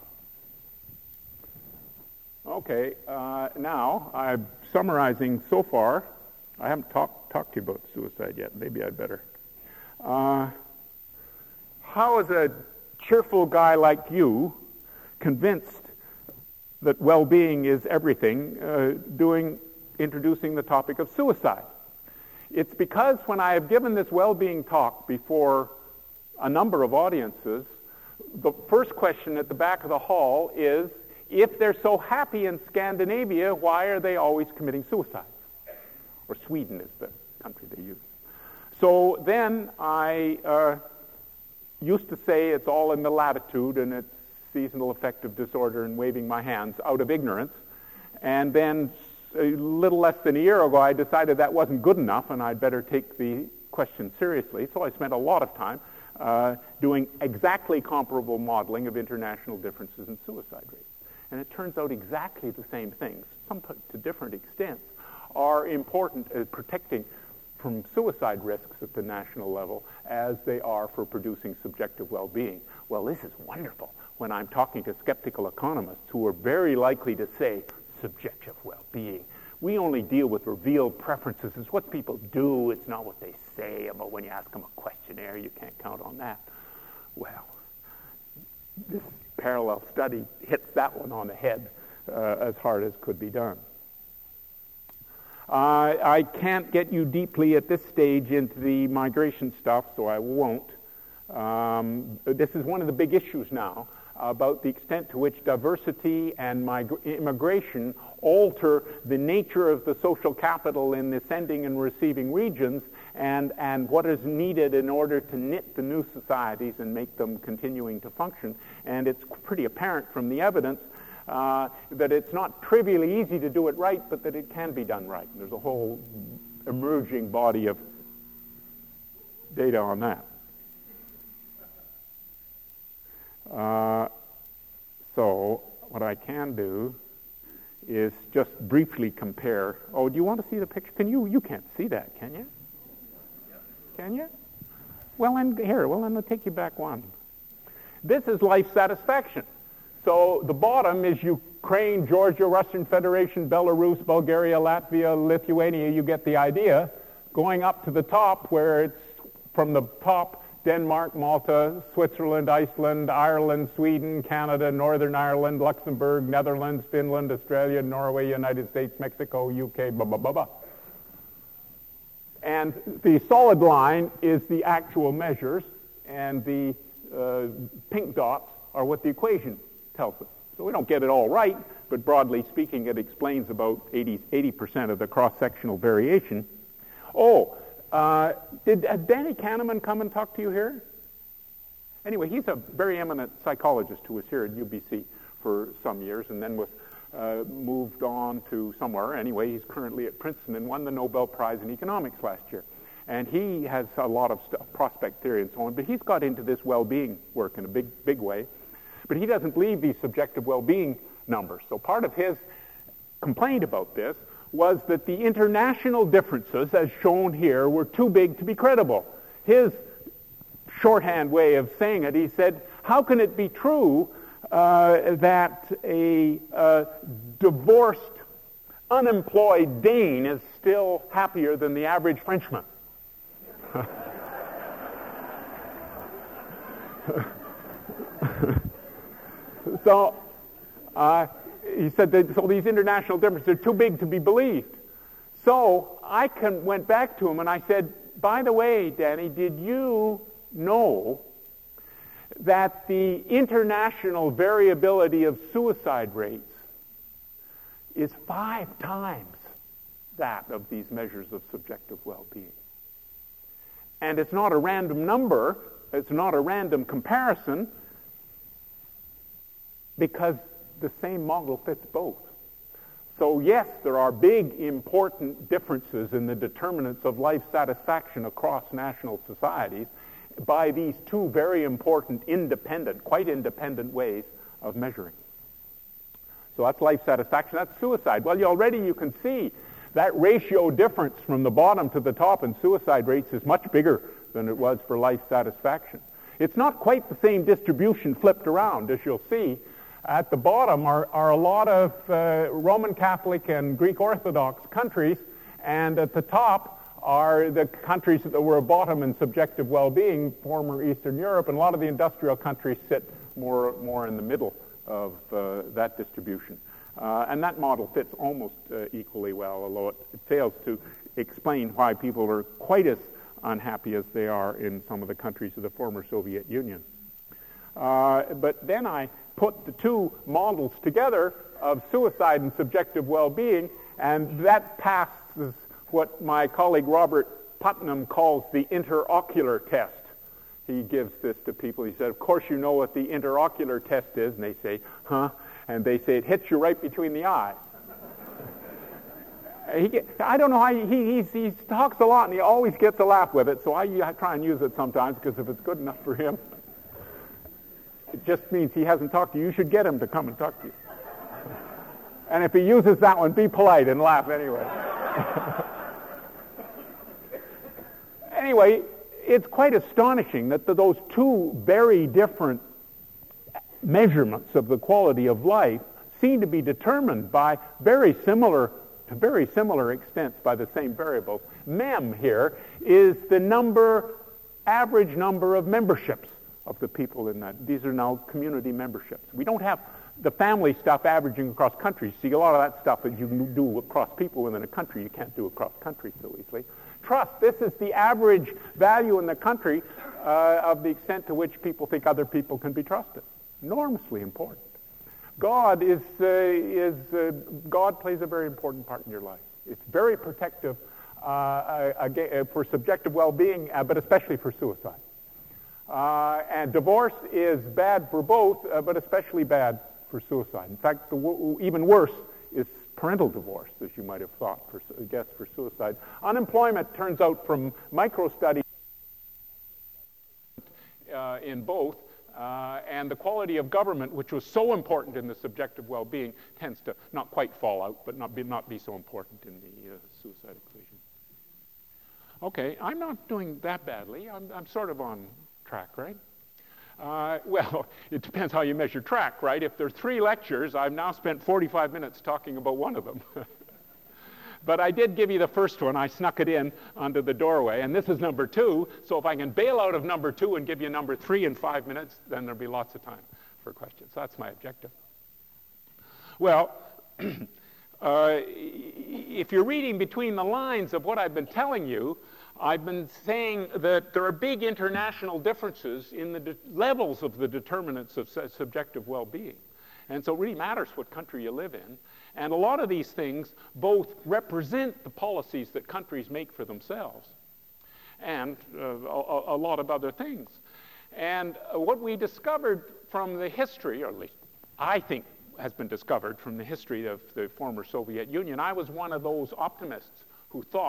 Speaker 2: Okay, now I'm summarizing so far. I haven't talked to you about suicide yet. Maybe I'd better. How is a cheerful guy like you convinced that well-being is everything, introducing the topic of suicide? It's because when I have given this well-being talk before a number of audiences, the first question at the back of the hall is, if they're so happy in Scandinavia, why are they always committing suicide? Or Sweden is the country they use. So then I used to say it's all in the latitude and it's seasonal affective disorder and waving my hands out of ignorance. And then a little less than a year ago, I decided that wasn't good enough and I'd better take the question seriously. So I spent a lot of time doing exactly comparable modeling of international differences in suicide rates. And it turns out exactly the same things, some to different extents, are important at protecting from suicide risks at the national level as they are for producing subjective well-being. Well, this is wonderful when I'm talking to skeptical economists who are very likely to say subjective well-being. We only deal with revealed preferences. It's what people do. It's not what they say. But when you ask them a questionnaire, you can't count on that. Well, this parallel study hits that one on the head as hard as could be done. I can't get you deeply at this stage into the migration stuff, so I won't. This is one of the big issues now about the extent to which diversity and immigration alter the nature of the social capital in the sending and receiving regions and what is needed in order to knit the new societies and make them continuing to function. And it's pretty apparent from the evidence that it's not trivially easy to do it right, but that it can be done right. There's a whole emerging body of data on that. So what I can do is just briefly compare. Oh, do you want to see the picture? Can you? You can't see that, can you? Can you? Well, then I'll take you back one. This is life satisfaction. So the bottom is Ukraine, Georgia, Russian Federation, Belarus, Bulgaria, Latvia, Lithuania. You get the idea. Going up to the top, where it's from the top, Denmark, Malta, Switzerland, Iceland, Ireland, Sweden, Canada, Northern Ireland, Luxembourg, Netherlands, Finland, Australia, Norway, United States, Mexico, UK, blah, blah, blah, blah. And the solid line is the actual measures, and the pink dots are what the equation tells us. So we don't get it all right, but broadly speaking, it explains about 80% of the cross-sectional variation. Did Danny Kahneman come and talk to you here? Anyway, he's a very eminent psychologist who was here at UBC for some years and then was moved on to somewhere. Anyway, he's currently at Princeton and won the Nobel Prize in Economics last year. And he has a lot of prospect theory and so on, but he's got into this well-being work in a big way. But he doesn't believe these subjective well-being numbers. So part of his complaint about this was that the international differences, as shown here, were too big to be credible. His shorthand way of saying it, he said, how can it be true that a divorced, unemployed Dane is still happier than the average Frenchman? So he said that so these international differences are too big to be believed. So I went back to him and I said, by the way, Danny, did you know that the international variability of suicide rates is 5 times that of these measures of subjective well-being? And it's not a random number, it's not a random comparison, because the same model fits both. So yes, there are big, important differences in the determinants of life satisfaction across national societies by these two very important, quite independent ways of measuring. So that's life satisfaction. That's suicide. Well, already you can see that ratio difference from the bottom to the top in suicide rates is much bigger than it was for life satisfaction. It's not quite the same distribution flipped around, as you'll see. At the bottom are a lot of Roman Catholic and Greek Orthodox countries, and at the top are the countries that were bottom in subjective well-being, former Eastern Europe, and a lot of the industrial countries sit more in the middle of that distribution. And that model fits almost equally well, although it fails to explain why people are quite as unhappy as they are in some of the countries of the former Soviet Union. But then I put the two models together of suicide and subjective well-being, and that passes what my colleague Robert Putnam calls the interocular test. He gives this to people. He said, of course you know what the interocular test is. And they say, huh? And they say, it hits you right between the eyes. I don't know how he talks a lot, and he always gets a laugh with it, so I try and use it sometimes, because if it's good enough for him, it just means he hasn't talked to you. You should get him to come and talk to you. And if he uses that one, be polite and laugh anyway. Anyway, it's quite astonishing that those two very different measurements of the quality of life seem to be determined by very similar extents by the same variables. MEM here is the average number of memberships of the people in that. These are now community memberships. We don't have the family stuff averaging across countries. See, a lot of that stuff that you do across people within a country, you can't do across countries so easily. Trust, this is the average value in the country of the extent to which people think other people can be trusted. Enormously important. God God plays a very important part in your life. It's very protective for subjective well-being, but especially for suicide. And divorce is bad for both, but especially bad for suicide. In fact, even worse is parental divorce, as you might have thought, for suicide. Unemployment turns out from micro-studies in both, and the quality of government, which was so important in the subjective well-being, tends to not quite fall out, but not be so important in the suicide equation. Okay, I'm not doing that badly. I'm sort of on track, right? Well, it depends how you measure track, right? If there are 3 lectures, I've now spent 45 minutes talking about one of them. But I did give you the first one. I snuck it in under the doorway, and this is number 2. So if I can bail out of number 2 and give you number 3 in 5 minutes, then there'll be lots of time for questions. So that's my objective. Well, if you're reading between the lines of what I've been telling you, I've been saying that there are big international differences in the levels of the determinants of subjective well-being. And so it really matters what country you live in. And a lot of these things both represent the policies that countries make for themselves and a lot of other things. And what we discovered from the history, or at least I think has been discovered from the history of the former Soviet Union, I was one of those optimists who thought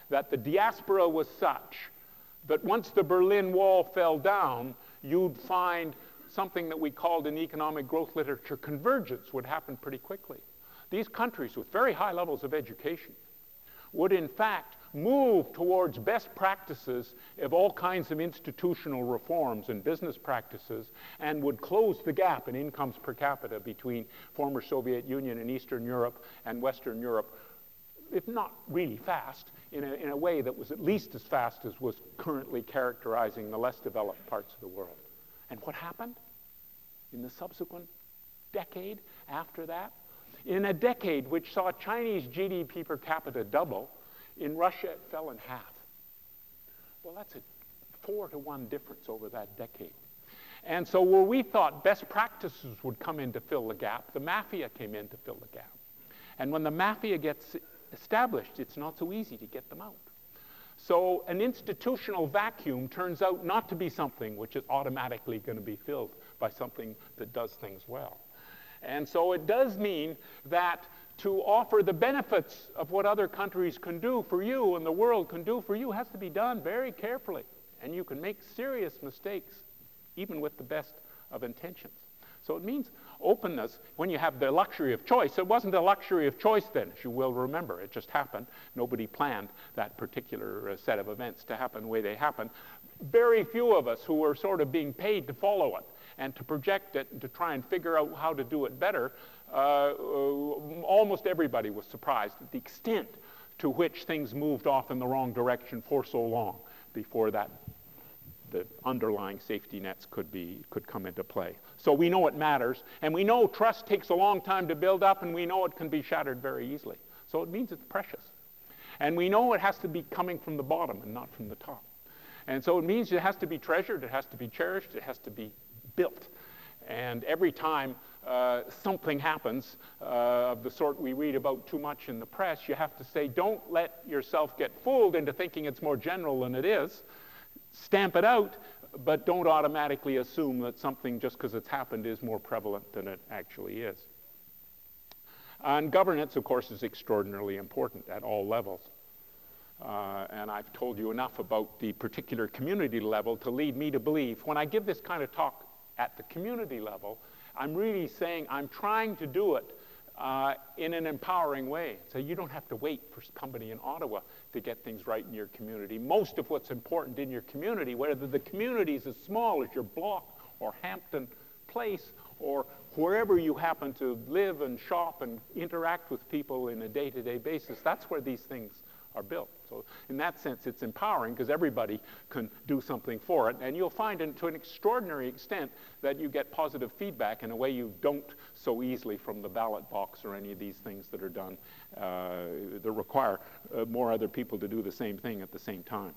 Speaker 2: that the diaspora was such that once the Berlin Wall fell down, you'd find something that we called in economic growth literature convergence would happen pretty quickly. These countries with very high levels of education would in fact move towards best practices of all kinds of institutional reforms and business practices, and would close the gap in incomes per capita between former Soviet Union and Eastern Europe and Western Europe, if not really fast, in a way that was at least as fast as was currently characterizing the less developed parts of the world. And what happened in the subsequent decade after that? In a decade which saw Chinese GDP per capita double, in Russia it fell in half. Well, that's a 4-to-1 difference over that decade. And so where we thought best practices would come in to fill the gap, the mafia came in to fill the gap. And when the mafia gets established, it's not so easy to get them out. So an institutional vacuum turns out not to be something which is automatically going to be filled by something that does things well. And so it does mean that to offer the benefits of what other countries can do for you and the world can do for you has to be done very carefully. And you can make serious mistakes, even with the best of intentions. So it means openness when you have the luxury of choice. It wasn't a luxury of choice then, as you will remember. It just happened. Nobody planned that particular set of events to happen the way they happened. Very few of us who were sort of being paid to follow it and to project it and to try and figure out how to do it better, almost everybody was surprised at the extent to which things moved off in the wrong direction for so long before that the underlying safety nets could come into play. So we know it matters, and we know trust takes a long time to build up, and we know it can be shattered very easily. So it means it's precious. And we know it has to be coming from the bottom and not from the top. And so it means it has to be treasured, it has to be cherished, it has to be built. And every time something happens of the sort we read about too much in the press, you have to say, don't let yourself get fooled into thinking it's more general than it is. Stamp it out, but don't automatically assume that something, just because it's happened, is more prevalent than it actually is. And governance, of course, is extraordinarily important at all levels. And I've told you enough about the particular community level to lead me to believe when I give this kind of talk at the community level, I'm really saying I'm trying to do it in an empowering way. So you don't have to wait for somebody in Ottawa to get things right in your community. Most of what's important in your community, whether the community is as small as your block or Hampton Place or wherever you happen to live and shop and interact with people in a day-to-day basis, that's where these things are built. So in that sense, it's empowering because everybody can do something for it. And you'll find to an extraordinary extent that you get positive feedback in a way you don't so easily from the ballot box or any of these things that are done that require more other people to do the same thing at the same time.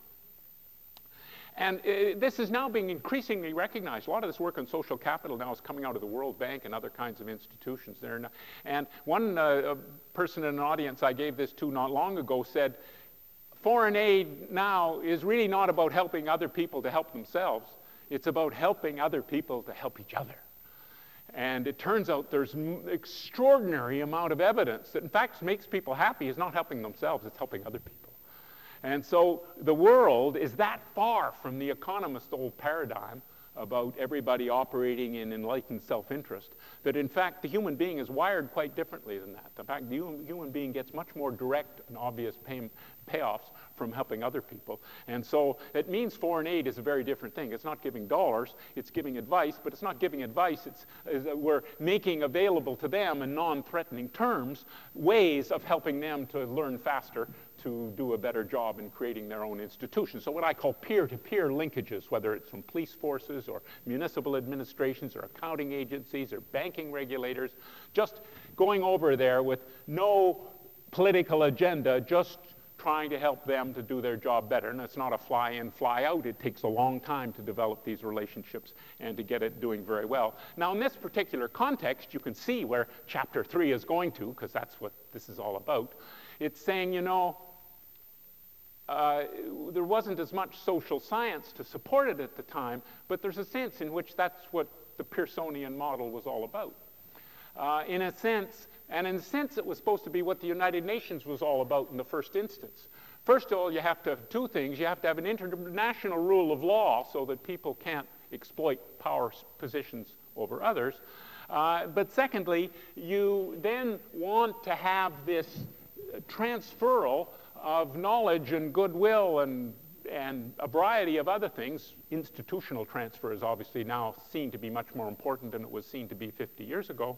Speaker 2: And this is now being increasingly recognized. A lot of this work on social capital now is coming out of the World Bank and other kinds of institutions there. And one person in an audience I gave this to not long ago said, foreign aid now is really not about helping other people to help themselves. It's about helping other people to help each other. And it turns out there's an extraordinary amount of evidence that in fact makes people happy is not helping themselves, it's helping other people. And so the world is that far from the economist old paradigm about everybody operating in enlightened self-interest that in fact the human being is wired quite differently than that. In fact, the human being gets much more direct and obvious payoffs from helping other people. And so it means foreign aid is a very different thing. It's not giving dollars, it's giving advice, but it's not giving advice, we're making available to them in non-threatening terms ways of helping them to learn faster, to do a better job in creating their own institutions. So what I call peer-to-peer linkages, whether it's from police forces or municipal administrations or accounting agencies or banking regulators, just going over there with no political agenda, just trying to help them to do their job better. And it's not a fly-in, fly-out. It takes a long time to develop these relationships and to get it doing very well. Now, in this particular context, you can see where Chapter 3 is going to, because that's what this is all about. It's saying, there wasn't as much social science to support it at the time, but there's a sense in which that's what the Pearsonian model was all about. In a sense it was supposed to be what the United Nations was all about in the first instance. First of all, you have to have two things. You have to have an international rule of law so that people can't exploit power positions over others. But secondly, you then want to have this transferal of knowledge and goodwill and a variety of other things. Institutional transfer is obviously now seen to be much more important than it was seen to be 50 years ago.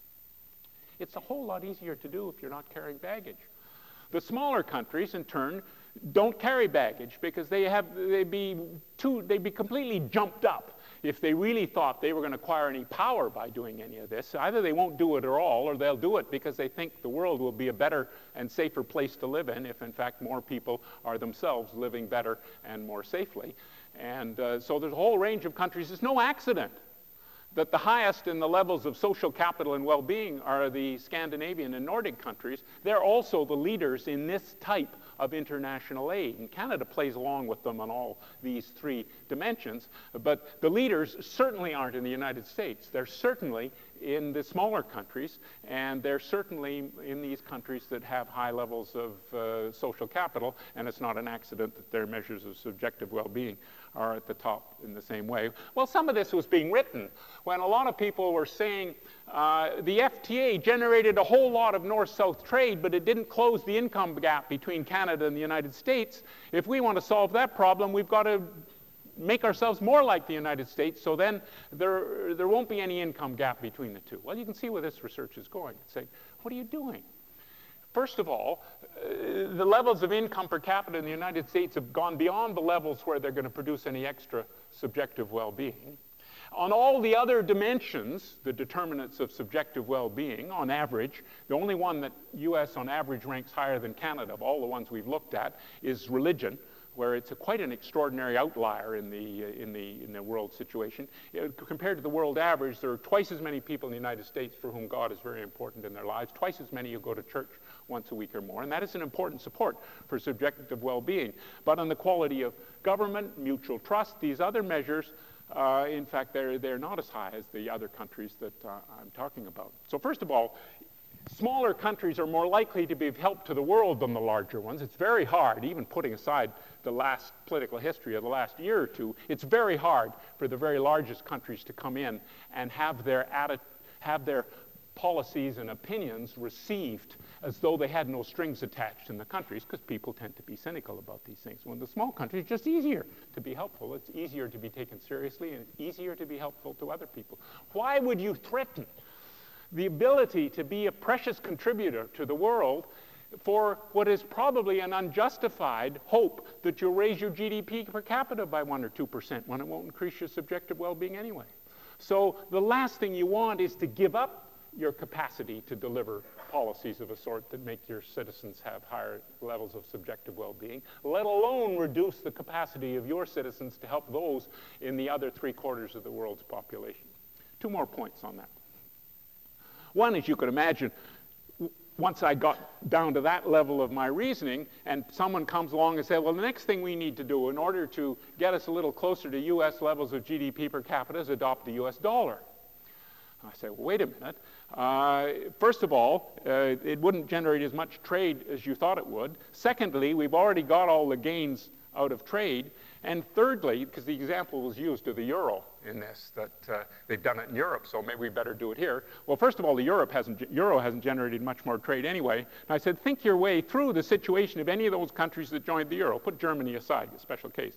Speaker 2: It's a whole lot easier to do if you're not carrying baggage. The smaller countries, in turn, don't carry baggage because they'd be completely jumped up if they really thought they were going to acquire any power by doing any of this. Either they won't do it at all, or they'll do it because they think the world will be a better and safer place to live in if, in fact, more people are themselves living better and more safely. And so there's a whole range of countries. It's no accident that the highest in the levels of social capital and well-being are the Scandinavian and Nordic countries. They're also the leaders in this type of international aid. And Canada plays along with them on all these three dimensions. But the leaders certainly aren't in the United States. They're certainly in the smaller countries, and they're certainly in these countries that have high levels of social capital, and it's not an accident that their measures of subjective well-being are at the top in the same way. Well, some of this was being written when a lot of people were saying the FTA generated a whole lot of north-south trade, but it didn't close the income gap between Canada and the United States. If we want to solve that problem, we've got to make ourselves more like the United States, so then there won't be any income gap between the two. Well, you can see where this research is going. It's saying, what are you doing? First of all, the levels of income per capita in the United States have gone beyond the levels where they're going to produce any extra subjective well-being. On all the other dimensions, the determinants of subjective well-being, on average, the only one that U.S. on average ranks higher than Canada of all the ones we've looked at is religion, where it's quite an extraordinary outlier in the world situation. Compared to the world average, there are twice as many people in the United States for whom God is very important in their lives, twice as many who go to church once a week or more, and that is an important support for subjective well-being. But on the quality of government, mutual trust, these other measures, in fact, they're not as high as the other countries that I'm talking about. So first of all, smaller countries are more likely to be of help to the world than the larger ones. It's very hard, even putting aside the last political history of the last year or two, it's very hard for the very largest countries to come in and have their policies and opinions received as though they had no strings attached in the countries, because people tend to be cynical about these things. When the small countries, it's just easier to be helpful. It's easier to be taken seriously, and it's easier to be helpful to other people. Why would you threaten the ability to be a precious contributor to the world for what is probably an unjustified hope that you'll raise your GDP per capita by 1 or 2% when it won't increase your subjective well-being anyway? So the last thing you want is to give up your capacity to deliver policies of a sort that make your citizens have higher levels of subjective well-being, let alone reduce the capacity of your citizens to help those in the other 3/4 of the world's population. 2 more points on that. One, as you could imagine, once I got down to that level of my reasoning, and someone comes along and says, well, the next thing we need to do in order to get us a little closer to U.S. levels of GDP per capita is adopt the U.S. dollar. I say, well, wait a minute. First of all, it wouldn't generate as much trade as you thought it would. Secondly, we've already got all the gains out of trade. And thirdly, because the example was used of the euro in this, that they've done it in Europe, so maybe we better do it here. Well, first of all, the euro hasn't generated much more trade anyway. And I said, think your way through the situation of any of those countries that joined the euro. Put Germany aside, a special case.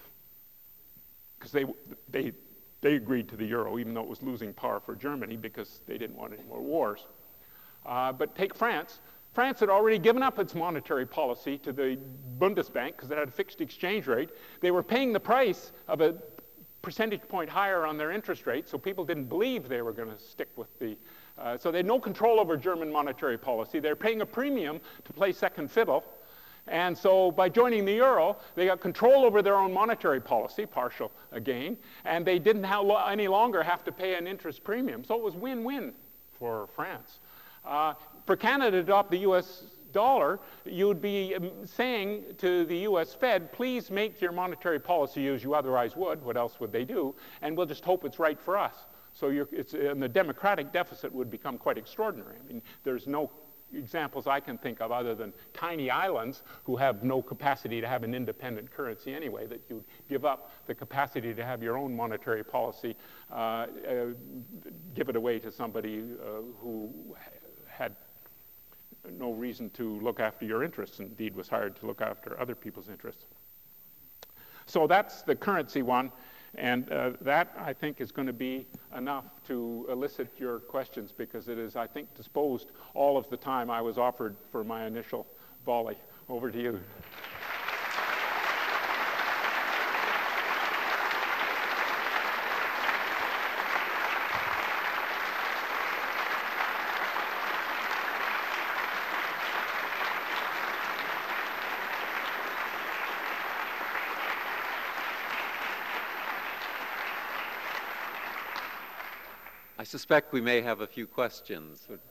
Speaker 2: Because they agreed to the euro, even though it was losing power for Germany because they didn't want any more wars. But take France. France had already given up its monetary policy to the Bundesbank because it had a fixed exchange rate. They were paying the price of a percentage point higher on their interest rate, so people didn't believe they were going to stick with the... so they had no control over German monetary policy. They're paying a premium to play second fiddle. And so by joining the euro, they got control over their own monetary policy, partial again, and they didn't any longer have to pay an interest premium. So it was win-win for France. For Canada to adopt the U.S. dollar, you'd be saying to the U.S. Fed, please make your monetary policy as you otherwise would. What else would they do? And we'll just hope it's right for us. So and the democratic deficit would become quite extraordinary. I mean, there's no examples I can think of other than tiny islands who have no capacity to have an independent currency anyway, that you'd give up the capacity to have your own monetary policy, give it away to somebody who had no reason to look after your interests, indeed was hired to look after other people's interests. So that's the currency one. And that, I think, is going to be enough to elicit your questions, because it is, I think, disposed all of the time I was offered for my initial volley. Over to you.
Speaker 1: I suspect we may have a few questions. Would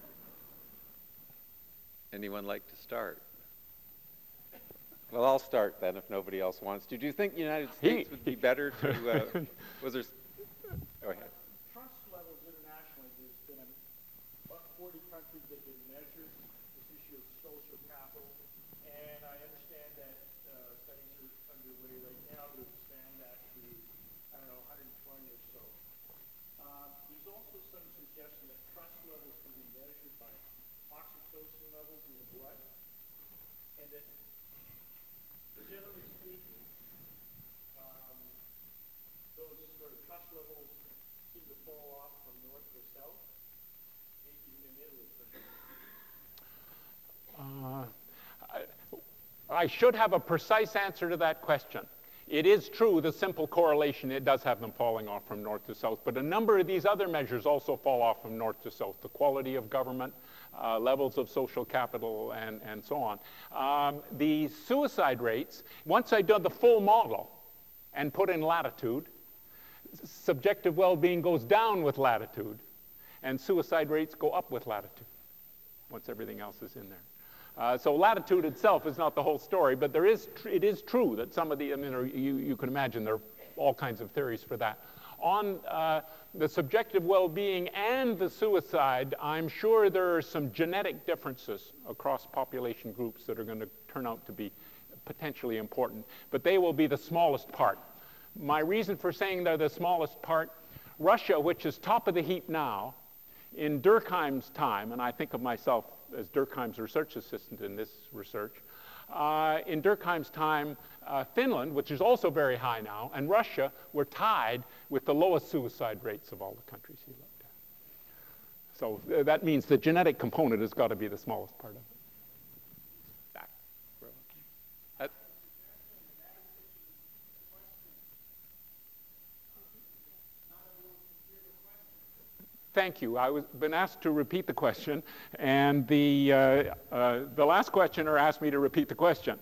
Speaker 1: anyone like to start? Well, I'll start then if nobody else wants to. Do you think the United States would be better to... was there... Go ahead.
Speaker 3: Trust levels internationally, there's been about 40 countries that have been measured this issue of social capital, and I understand that studies are underway right now to expand that to, 120 or so. There's also some suggestion that trust levels can be measured by oxytocin levels in the blood, and that, generally speaking, those sort of trust levels seem to fall off from north to south, even in Italy, for example.
Speaker 2: I should have a precise answer to that question. It is true, the simple correlation, it does have them falling off from north to south, but a number of these other measures also fall off from north to south. The quality of government, levels of social capital, and so on. The suicide rates, once I did the full model and put in latitude, subjective well-being goes down with latitude, and suicide rates go up with latitude, once everything else is in there. So latitude itself is not the whole story, but it is true that some of the, you can imagine there are all kinds of theories for that. On the subjective well-being and the suicide, I'm sure there are some genetic differences across population groups that are going to turn out to be potentially important, but they will be the smallest part. My reason for saying they're the smallest part, Russia, which is top of the heap now, in Durkheim's time, and I think of myself as Durkheim's research assistant in this research, in Durkheim's time, Finland, which is also very high now, and Russia were tied with the lowest suicide rates of all the countries he looked at. So that means the genetic component has got to be the smallest part of it. Thank you. I've been asked to repeat the question, and the last questioner asked me to repeat the question.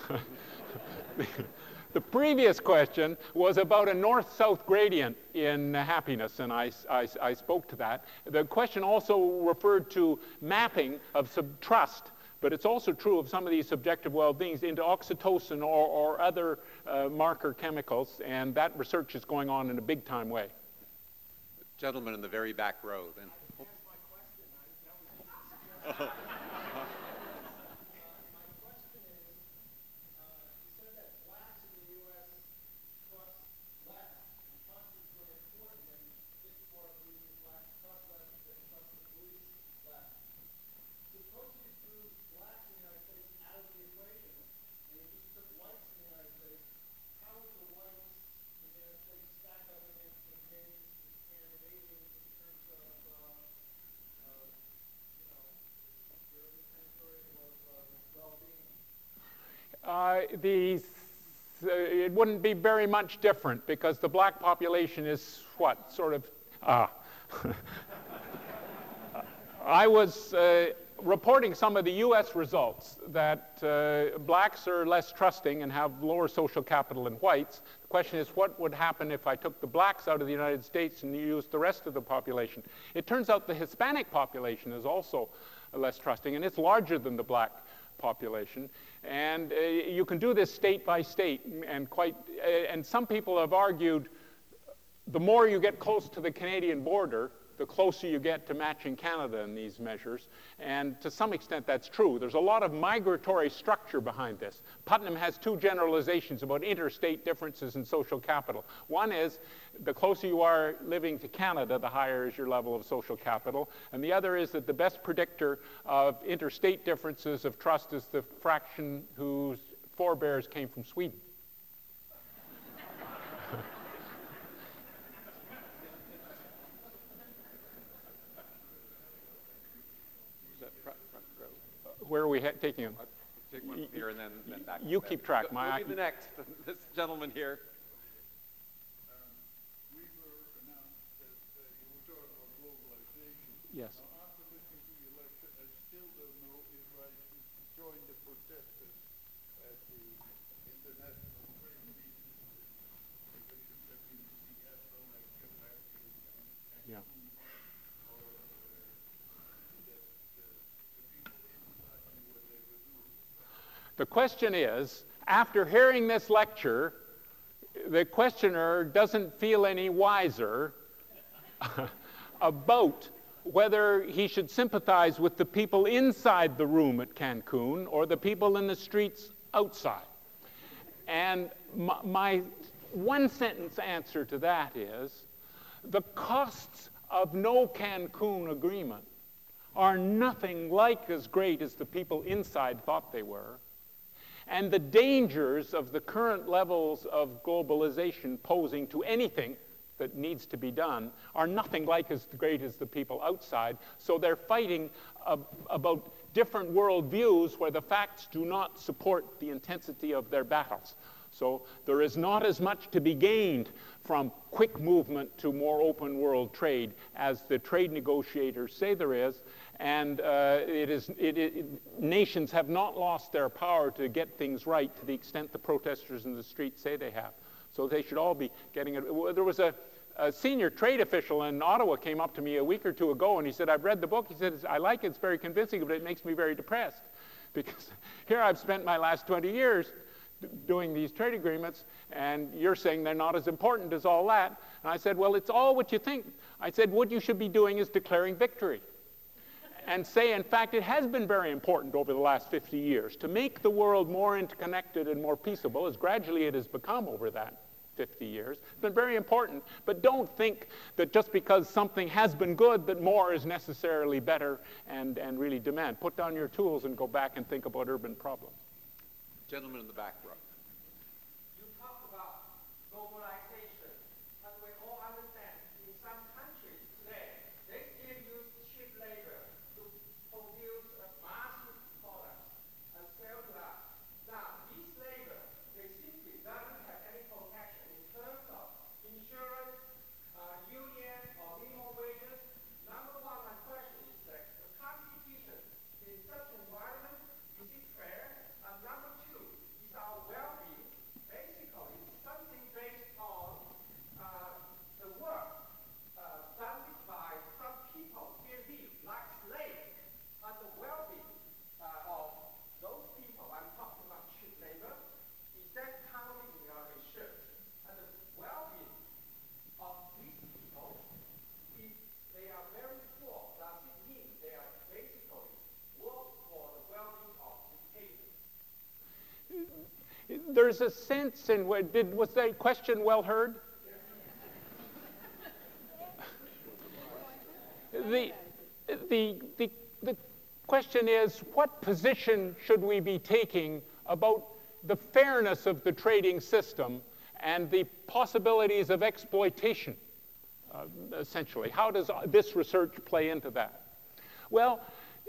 Speaker 2: The previous question was about a north-south gradient in happiness, and I spoke to that. The question also referred to mapping of trust, but it's also true of some of these subjective well-beings into oxytocin or other marker chemicals, and that research is going on in a big-time way.
Speaker 1: Gentleman in the very back row, then.
Speaker 3: That's my question. My question is, you said that blacks in the U.S. trust less. Trust is very important, and this part of the reason blacks trust less is they trust the police less. Suppose you threw blacks in the United States out of the equation, and you just took whites in the United States. How would the whites in the United States stack up against the Canadians?
Speaker 2: It wouldn't be very much different, because the black population is what? Sort of... I was reporting some of the U.S. results that blacks are less trusting and have lower social capital than whites. The question is, what would happen if I took the blacks out of the United States and used the rest of the population? It turns out the Hispanic population is also less trusting, and it's larger than the black population. And you can do this state by state, and some people have argued the more you get close to the Canadian border, the closer you get to matching Canada in these measures. And to some extent, that's true. There's a lot of migratory structure behind this. Putnam has two generalizations about interstate differences in social capital. One is the closer you are living to Canada, the higher is your level of social capital. And the other is that the best predictor of interstate differences of trust is the fraction whose forebears came from Sweden. Where are we taking him?
Speaker 1: Take one here and then back.
Speaker 2: You keep track.
Speaker 1: We'll be the next. This gentleman here.
Speaker 4: Weaver announced that he would talk about globalization.
Speaker 2: Yes.
Speaker 4: Now, after listening to the election, I still don't know if I should join the protesters at the international trade meeting. They should have been Seattle, like American and
Speaker 2: Yeah. The question is, after hearing this lecture, the questioner doesn't feel any wiser about whether he should sympathize with the people inside the room at Cancun or the people in the streets outside. And my one-sentence answer to that is, the costs of no Cancun agreement are nothing like as great as the people inside thought they were. And the dangers of the current levels of globalization posing to anything that needs to be done are nothing like as great as the people outside. So they're fighting about different worldviews where the facts do not support the intensity of their battles. So there is not as much to be gained from quick movement to more open world trade as the trade negotiators say there is. And nations have not lost their power to get things right to the extent the protesters in the street say they have. So they should all be getting it. There was a senior trade official in Ottawa came up to me a week or two ago, and he said, I've read the book. He said, I like it. It's very convincing, but it makes me very depressed. Because here I've spent my last 20 years doing these trade agreements, and you're saying they're not as important as all that. And I said, well, it's all what you think. I said, what you should be doing is declaring victory. And say, in fact, it has been very important over the last 50 years to make the world more interconnected and more peaceable, as gradually it has become over that 50 years. It's been very important, but don't think that just because something has been good that more is necessarily better and really demand. Put down your tools and go back and think about urban problems.
Speaker 1: Gentleman in the back row.
Speaker 5: You talk about globalization, but we all understand in some countries today, they still use cheap labor to produce massive products and sell to us. Now, this labor, they simply doesn't have any protection in terms of insurance, union, or minimum wages. Number one, my question is that the competition in such an environment, is it fair? And number two, is our well-being basically something based on the work done by some people here live like slaves, and the well-being of those people, I'm talking about cheap labor, is that counted in your research? And the well-being of these people, if they are very poor, does it mean they are basically work for the well-being of dictators?
Speaker 2: There's a sense in what was that question well heard? The question is, what position should we be taking about the fairness of the trading system and the possibilities of exploitation, essentially? How does this research play into that? Well,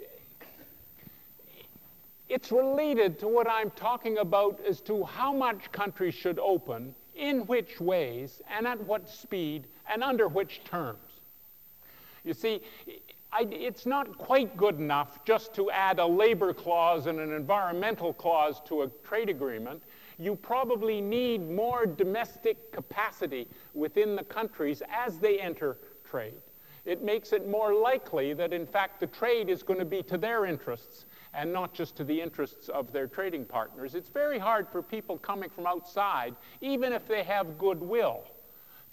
Speaker 2: it's related to what I'm talking about as to how much countries should open, in which ways, and at what speed, and under which terms. You see, it's not quite good enough just to add a labor clause and an environmental clause to a trade agreement. You probably need more domestic capacity within the countries as they enter trade. It makes it more likely that, in fact, the trade is going to be to their interests and not just to the interests of their trading partners. It's very hard for people coming from outside, even if they have goodwill,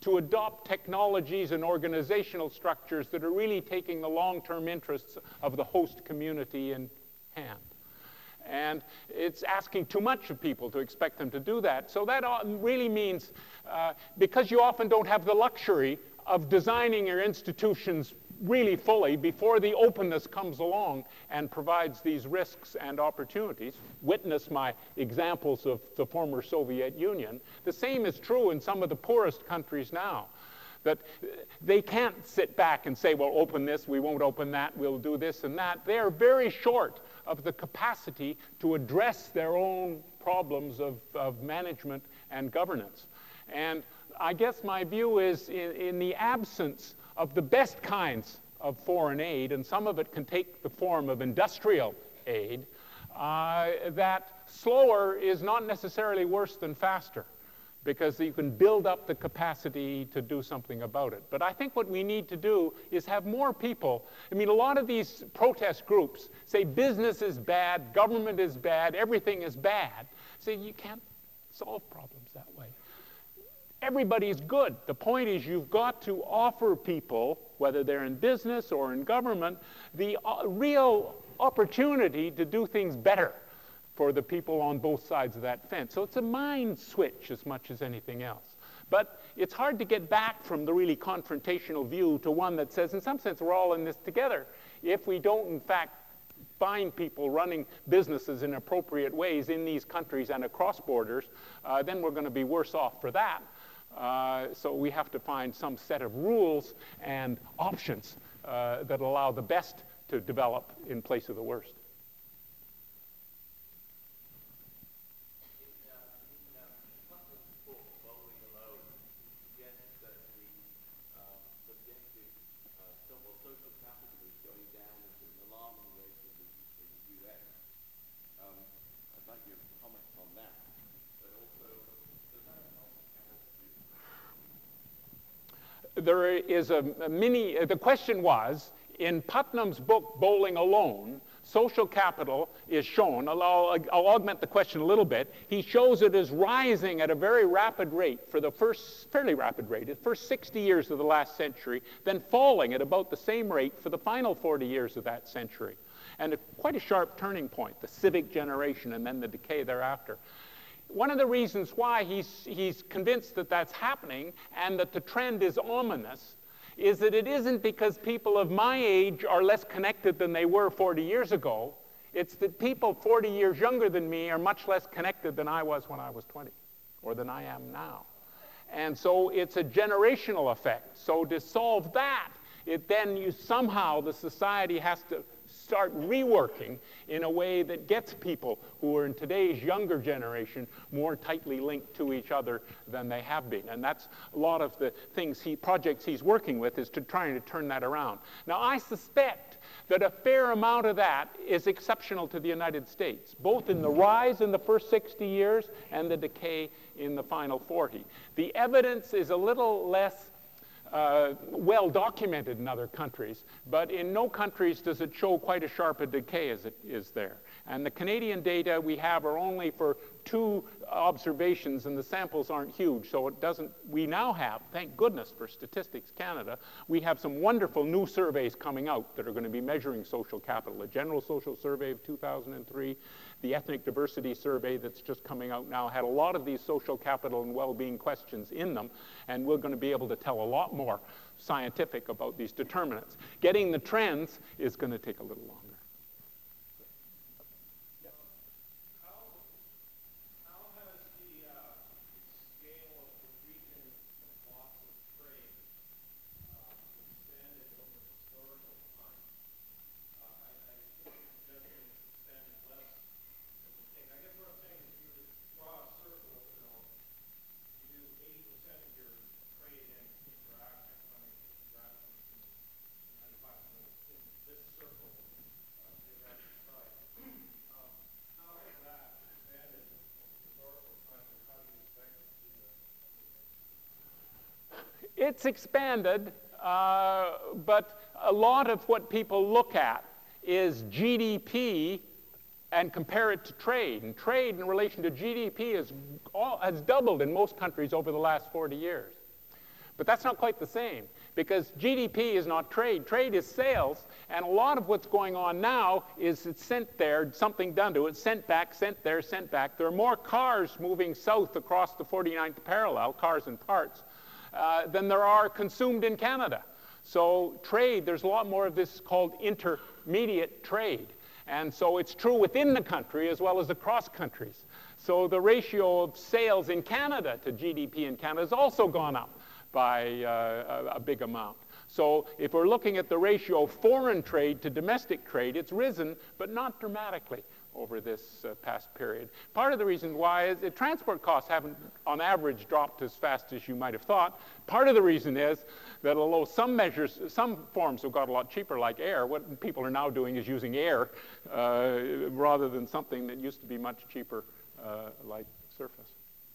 Speaker 2: to adopt technologies and organizational structures that are really taking the long-term interests of the host community in hand. And it's asking too much of people to expect them to do that. So that really means, because you often don't have the luxury of designing your institutions really fully before the openness comes along and provides these risks and opportunities. Witness my examples of the former Soviet Union. The same is true in some of the poorest countries now. That they can't sit back and say, well, open this, we won't open that, we'll do this and that. They are very short of the capacity to address their own problems of management and governance. And I guess my view is in the absence of the best kinds of foreign aid, and some of it can take the form of industrial aid, that slower is not necessarily worse than faster, because you can build up the capacity to do something about it. But I think what we need to do is have more people. I mean, a lot of these protest groups say business is bad, government is bad, everything is bad. Say you can't solve problems that way. Everybody's good. The point is you've got to offer people, whether they're in business or in government, the real opportunity to do things better for the people on both sides of that fence. So it's a mind switch as much as anything else. But it's hard to get back from the really confrontational view to one that says, in some sense, we're all in this together. If we don't, in fact, find people running businesses in appropriate ways in these countries and across borders, then we're going to be worse off for that. So we have to find some set of rules and options that allow the best to develop in place of the worst. There is the question was, in Putnam's book, Bowling Alone, social capital is shown. I'll augment the question a little bit. He shows it as rising at a very rapid rate for the fairly rapid rate, the first 60 years of the last century, then falling at about the same rate for the final 40 years of that century. And quite a sharp turning point, the civic generation and then the decay thereafter. One of the reasons why he's convinced that that's happening and that the trend is ominous is that it isn't because people of my age are less connected than they were 40 years ago. It's that people 40 years younger than me are much less connected than I was when I was 20, or than I am now. And so it's a generational effect. So to solve that, the society has to start reworking in a way that gets people who are in today's younger generation more tightly linked to each other than they have been. And that's a lot of the projects he's working with, is trying to turn that around. Now, I suspect that a fair amount of that is exceptional to the United States, both in the rise in the first 60 years and the decay in the final 40. The evidence is a little less well documented in other countries, but in no countries does it show quite as sharp a decay as it is there. And the Canadian data we have are only for 2 observations, and the samples aren't huge, so we now have, thank goodness for Statistics Canada, we have some wonderful new surveys coming out that are going to be measuring social capital. The General Social Survey of 2003, the Ethnic Diversity Survey that's just coming out now had a lot of these social capital and well-being questions in them, and we're going to be able to tell a lot more scientific about these determinants. Getting the trends is going to take a little longer. It's expanded, but a lot of what people look at is GDP and compare it to trade. And trade in relation to GDP has doubled in most countries over the last 40 years. But that's not quite the same, because GDP is not trade. Trade is sales, and a lot of what's going on now is it's sent there, something done to it, sent back, sent there, sent back. There are more cars moving south across the 49th parallel, cars and parts, than there are consumed in Canada. So trade, there's a lot more of this called intermediate trade. And so it's true within the country as well as across countries. So the ratio of sales in Canada to GDP in Canada has also gone up by a big amount. So if we're looking at the ratio of foreign trade to domestic trade, it's risen, but not dramatically over this past period. Part of the reason why is that transport costs haven't, on average, dropped as fast as you might have thought. Part of the reason is that although some forms have got a lot cheaper, like air, what people are now doing is using air rather than something that used to be much cheaper, like surface.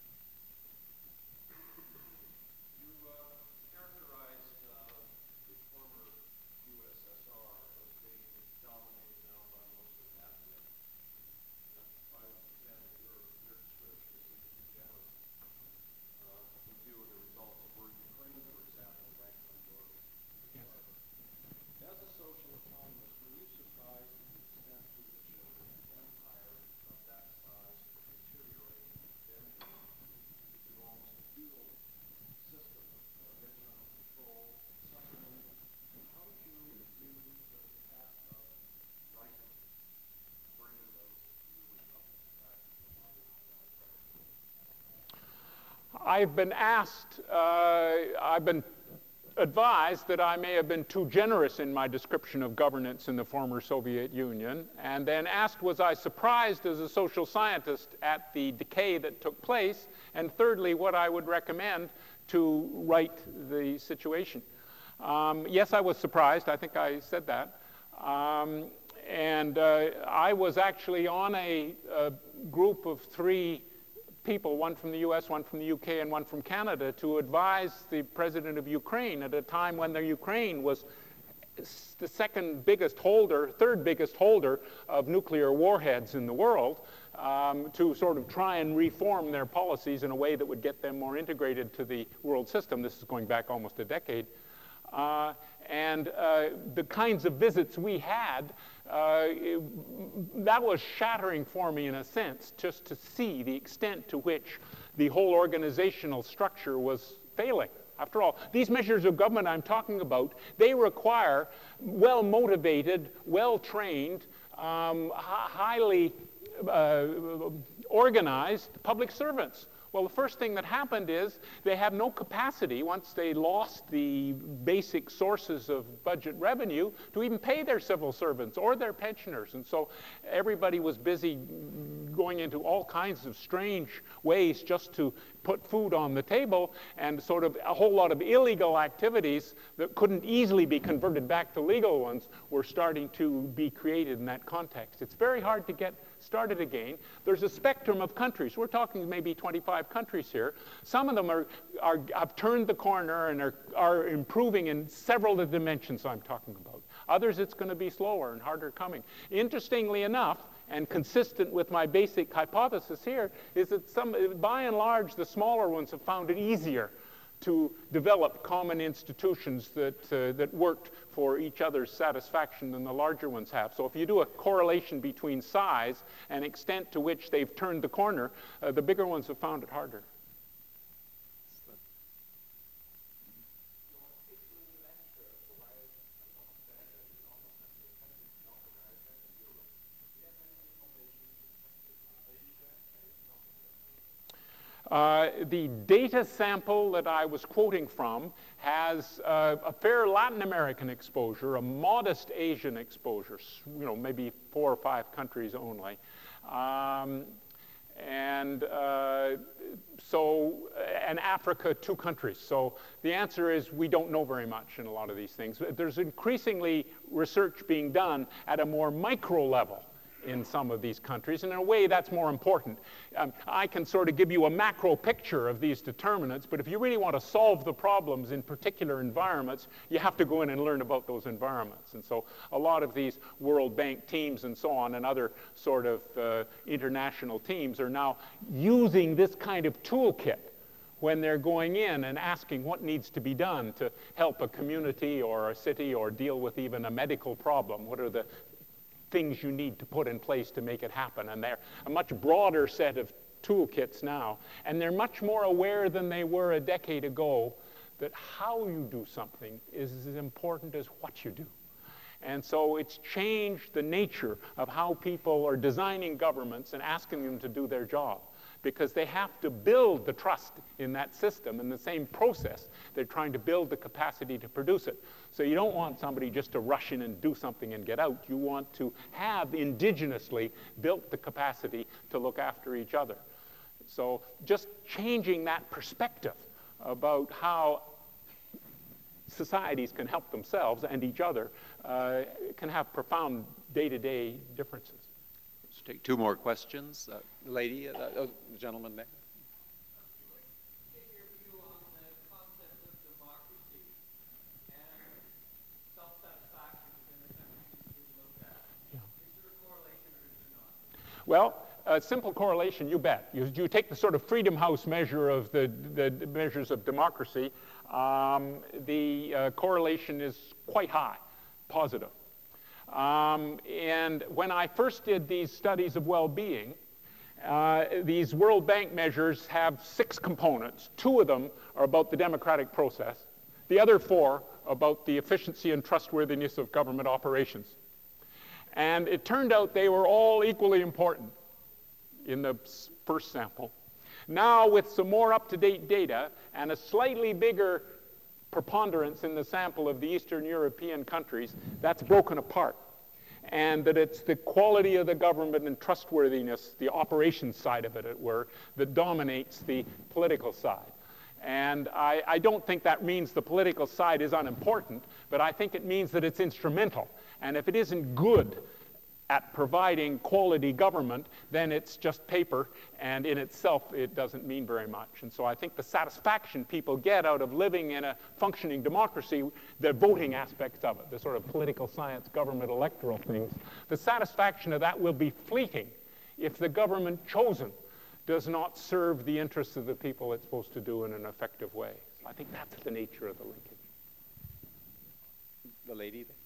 Speaker 2: I've been advised that I may have been too generous in my description of governance in the former Soviet Union, and then asked, was I surprised as a social scientist at the decay that took place, and thirdly, what I would recommend to right the situation. Yes, I was surprised. I think I said that. I was actually on a group of 3 people, one from the US, one from the UK, and one from Canada, to advise the president of Ukraine at a time when the Ukraine was the third biggest holder of nuclear warheads in the world, to sort of try and reform their policies in a way that would get them more integrated to the world system. This is going back almost a decade. The kinds of visits we had, that was shattering for me in a sense, just to see the extent to which the whole organizational structure was failing. After all, these measures of government I'm talking about, they require well-motivated, well-trained, highly organized public servants. Well, the first thing that happened is they have no capacity, once they lost the basic sources of budget revenue, to even pay their civil servants or their pensioners. And so everybody was busy going into all kinds of strange ways just to put food on the table, and sort of a whole lot of illegal activities that couldn't easily be converted back to legal ones were starting to be created in that context. It's very hard to get started again. There's a spectrum of countries. We're talking maybe 25 countries here. Some of them have turned the corner and are improving in several of the dimensions I'm talking about. Others, it's going to be slower and harder coming. Interestingly enough, and consistent with my basic hypothesis here, is that by and large, the smaller ones have found it easier to develop common institutions that worked for each other's satisfaction than the larger ones have. So if you do a correlation between size and extent to which they've turned the corner, the bigger ones have found it harder. The data sample that I was quoting from has a fair Latin American exposure, a modest Asian exposure, maybe 4 or 5 countries only. And Africa, 2 countries. So the answer is we don't know very much in a lot of these things. There's increasingly research being done at a more micro level in some of these countries, and in a way that's more important. I can sort of give you a macro picture of these determinants, but if you really want to solve the problems in particular environments, you have to go in and learn about those environments. And so a lot of these World Bank teams and so on and other sort of international teams are now using this kind of toolkit, when they're going in and asking what needs to be done to help a community or a city or deal with even a medical problem. What are the things you need to put in place to make it happen? And they're a much broader set of toolkits now. And they're much more aware than they were a decade ago that how you do something is as important as what you do. And so it's changed the nature of how people are designing governments and asking them to do their job, because they have to build the trust in that system. In the same process, they're trying to build the capacity to produce it. So you don't want somebody just to rush in and do something and get out. You want to have indigenously built the capacity to look after each other. So just changing that perspective about how societies can help themselves and each other can have profound day-to-day differences.
Speaker 1: Let's take two more questions. Lady, the gentleman there.
Speaker 5: Get your view on the concept of democracy and self-satisfaction within the countries you looked at. Yeah. Is there a correlation or is there not?
Speaker 2: Well, a simple correlation, you bet. You take the sort of Freedom House measure of the measures of democracy, the correlation is quite high, positive. And when I first did these studies of well-being, these World Bank measures have 6 components. 2 of them are about the democratic process. The other 4 about the efficiency and trustworthiness of government operations. And it turned out they were all equally important in the first sample. Now, with some more up-to-date data and a slightly bigger preponderance in the sample of the Eastern European countries, that's broken apart. And that it's the quality of the government and trustworthiness, the operations side of it, as it were, that dominates the political side. And I don't think that means the political side is unimportant, but I think it means that it's instrumental. And if it isn't good at providing quality government, then it's just paper, and in itself it doesn't mean very much. And so I think the satisfaction people get out of living in a functioning democracy, the voting aspects of it, the sort of political science, government, electoral things, the satisfaction of that will be fleeting if the government chosen does not serve the interests of the people it's supposed to do in an effective way. So I think that's the nature of the linkage.
Speaker 1: The lady there.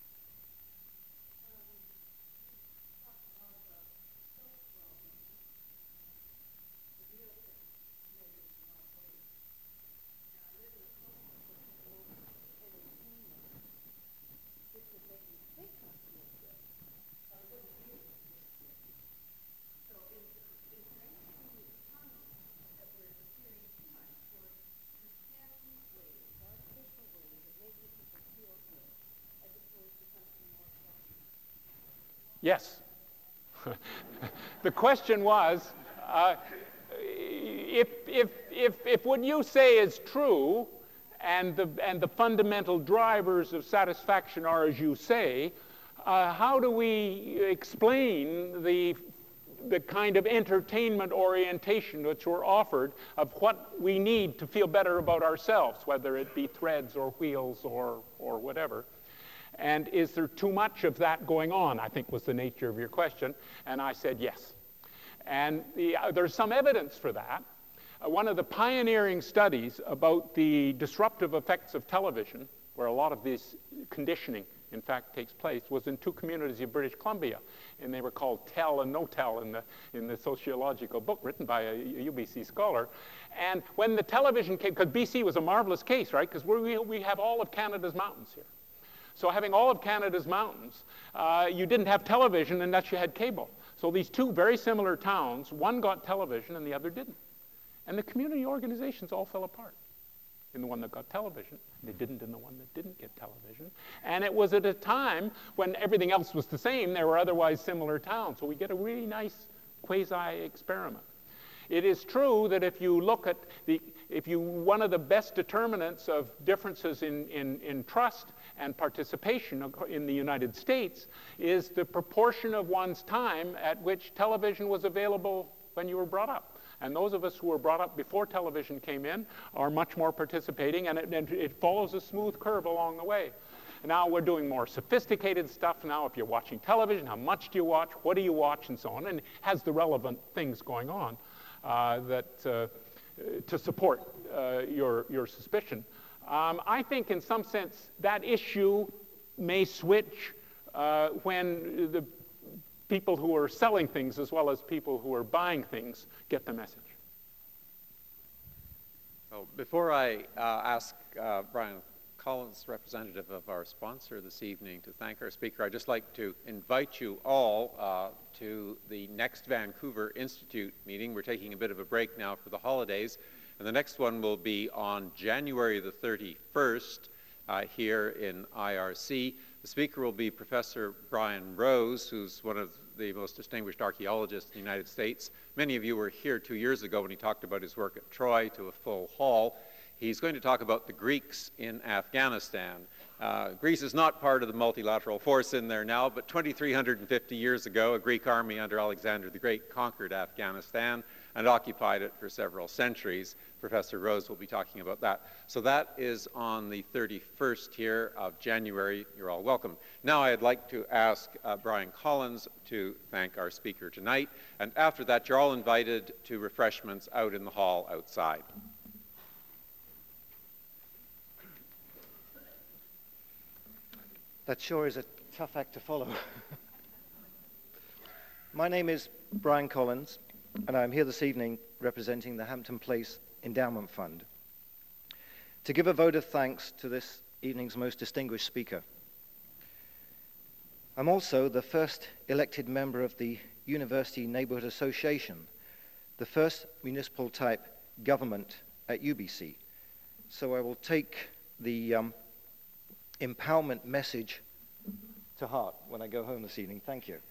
Speaker 2: Yes. The question was, if what you say is true, and the fundamental drivers of satisfaction are as you say, how do we explain the kind of entertainment orientation which we're offered of what we need to feel better about ourselves, whether it be threads or wheels or whatever? And is there too much of that going on, I think was the nature of your question. And I said yes. And there's some evidence for that. One of the pioneering studies about the disruptive effects of television, where a lot of this conditioning, in fact, takes place, was in 2 communities of British Columbia. And they were called Tell and No Tell in the sociological book written by a UBC scholar. And when the television came, because BC was a marvelous case, right? Because we have all of Canada's mountains here. So having all of Canada's mountains, you didn't have television unless you had cable. So these 2 very similar towns, one got television and the other didn't. And the community organizations all fell apart in the one that got television. They didn't in the one that didn't get television. And it was at a time when everything else was the same. There were otherwise similar towns. So we get a really nice quasi-experiment. It is true that if you look at one of the best determinants of differences in trust and participation in the United States is the proportion of one's time at which television was available when you were brought up. And those of us who were brought up before television came in are much more participating, and it follows a smooth curve along the way. Now we're doing more sophisticated stuff now. If you're watching television, how much do you watch? What do you watch? And so on. And it has the relevant things going on that to support your suspicion. I think in some sense that issue may switch when the people who are selling things as well as people who are buying things get the message.
Speaker 1: Well, before I ask Brian Collins, representative of our sponsor this evening, to thank our speaker, I'd just like to invite you all to the next Vancouver Institute meeting. We're taking a bit of a break now for the holidays, and the next one will be on January the 31st here in IRC. The speaker will be Professor Brian Rose, who's one of the most distinguished archaeologists in the United States. Many of you were here 2 years ago when he talked about his work at Troy to a full hall. He's going to talk about the Greeks in Afghanistan. Greece is not part of the multilateral force in there now, but 2,350 years ago, a Greek army under Alexander the Great conquered Afghanistan and occupied it for several centuries. Professor Rose will be talking about that. So that is on the 31st here of January. You're all welcome. Now I'd like to ask Brian Collins to thank our speaker tonight. And after that, you're all invited to refreshments out in the hall outside.
Speaker 6: That sure is a tough act to follow. My name is Brian Collins, and I'm here this evening representing the Hampton Place Endowment Fund to give a vote of thanks to this evening's most distinguished speaker. I'm also the first elected member of the University Neighborhood Association, the first municipal type government at UBC. So I will take the empowerment message to heart when I go home this evening. Thank you.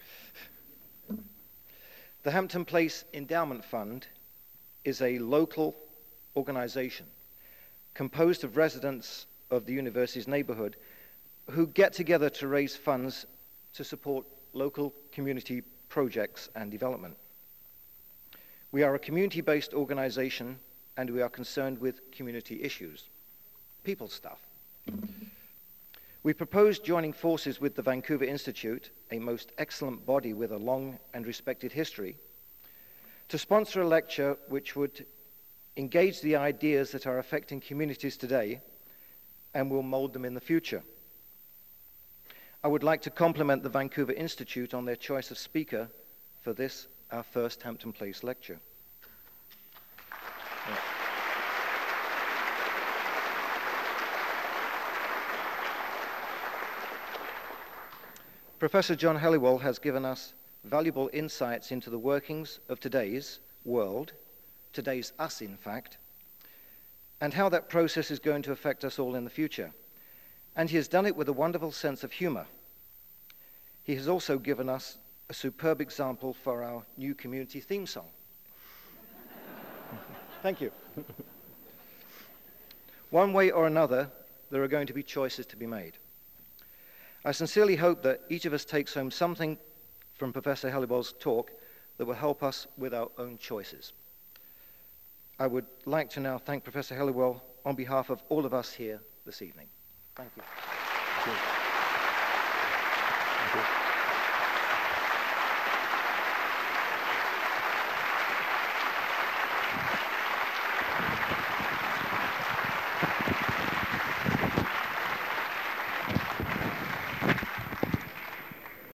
Speaker 6: The Hampton Place Endowment Fund is a local organization composed of residents of the university's neighborhood who get together to raise funds to support local community projects and development. We are a community-based organization, and we are concerned with community issues, people stuff. We propose joining forces with the Vancouver Institute, a most excellent body with a long and respected history, to sponsor a lecture which would engage the ideas that are affecting communities today and will mold them in the future. I would like to compliment the Vancouver Institute on their choice of speaker for this, our first Hampton Place lecture. Professor John Helliwell has given us valuable insights into the workings of today's world, today's us in fact, and how that process is going to affect us all in the future. And he has done it with a wonderful sense of humor. He has also given us a superb example for our new community theme song. Thank you. One way or another, there are going to be choices to be made. I sincerely hope that each of us takes home something from Professor Helliwell's talk that will help us with our own choices. I would like to now thank Professor Helliwell on behalf of all of us here this evening. Thank you.
Speaker 2: Thank you. Thank you.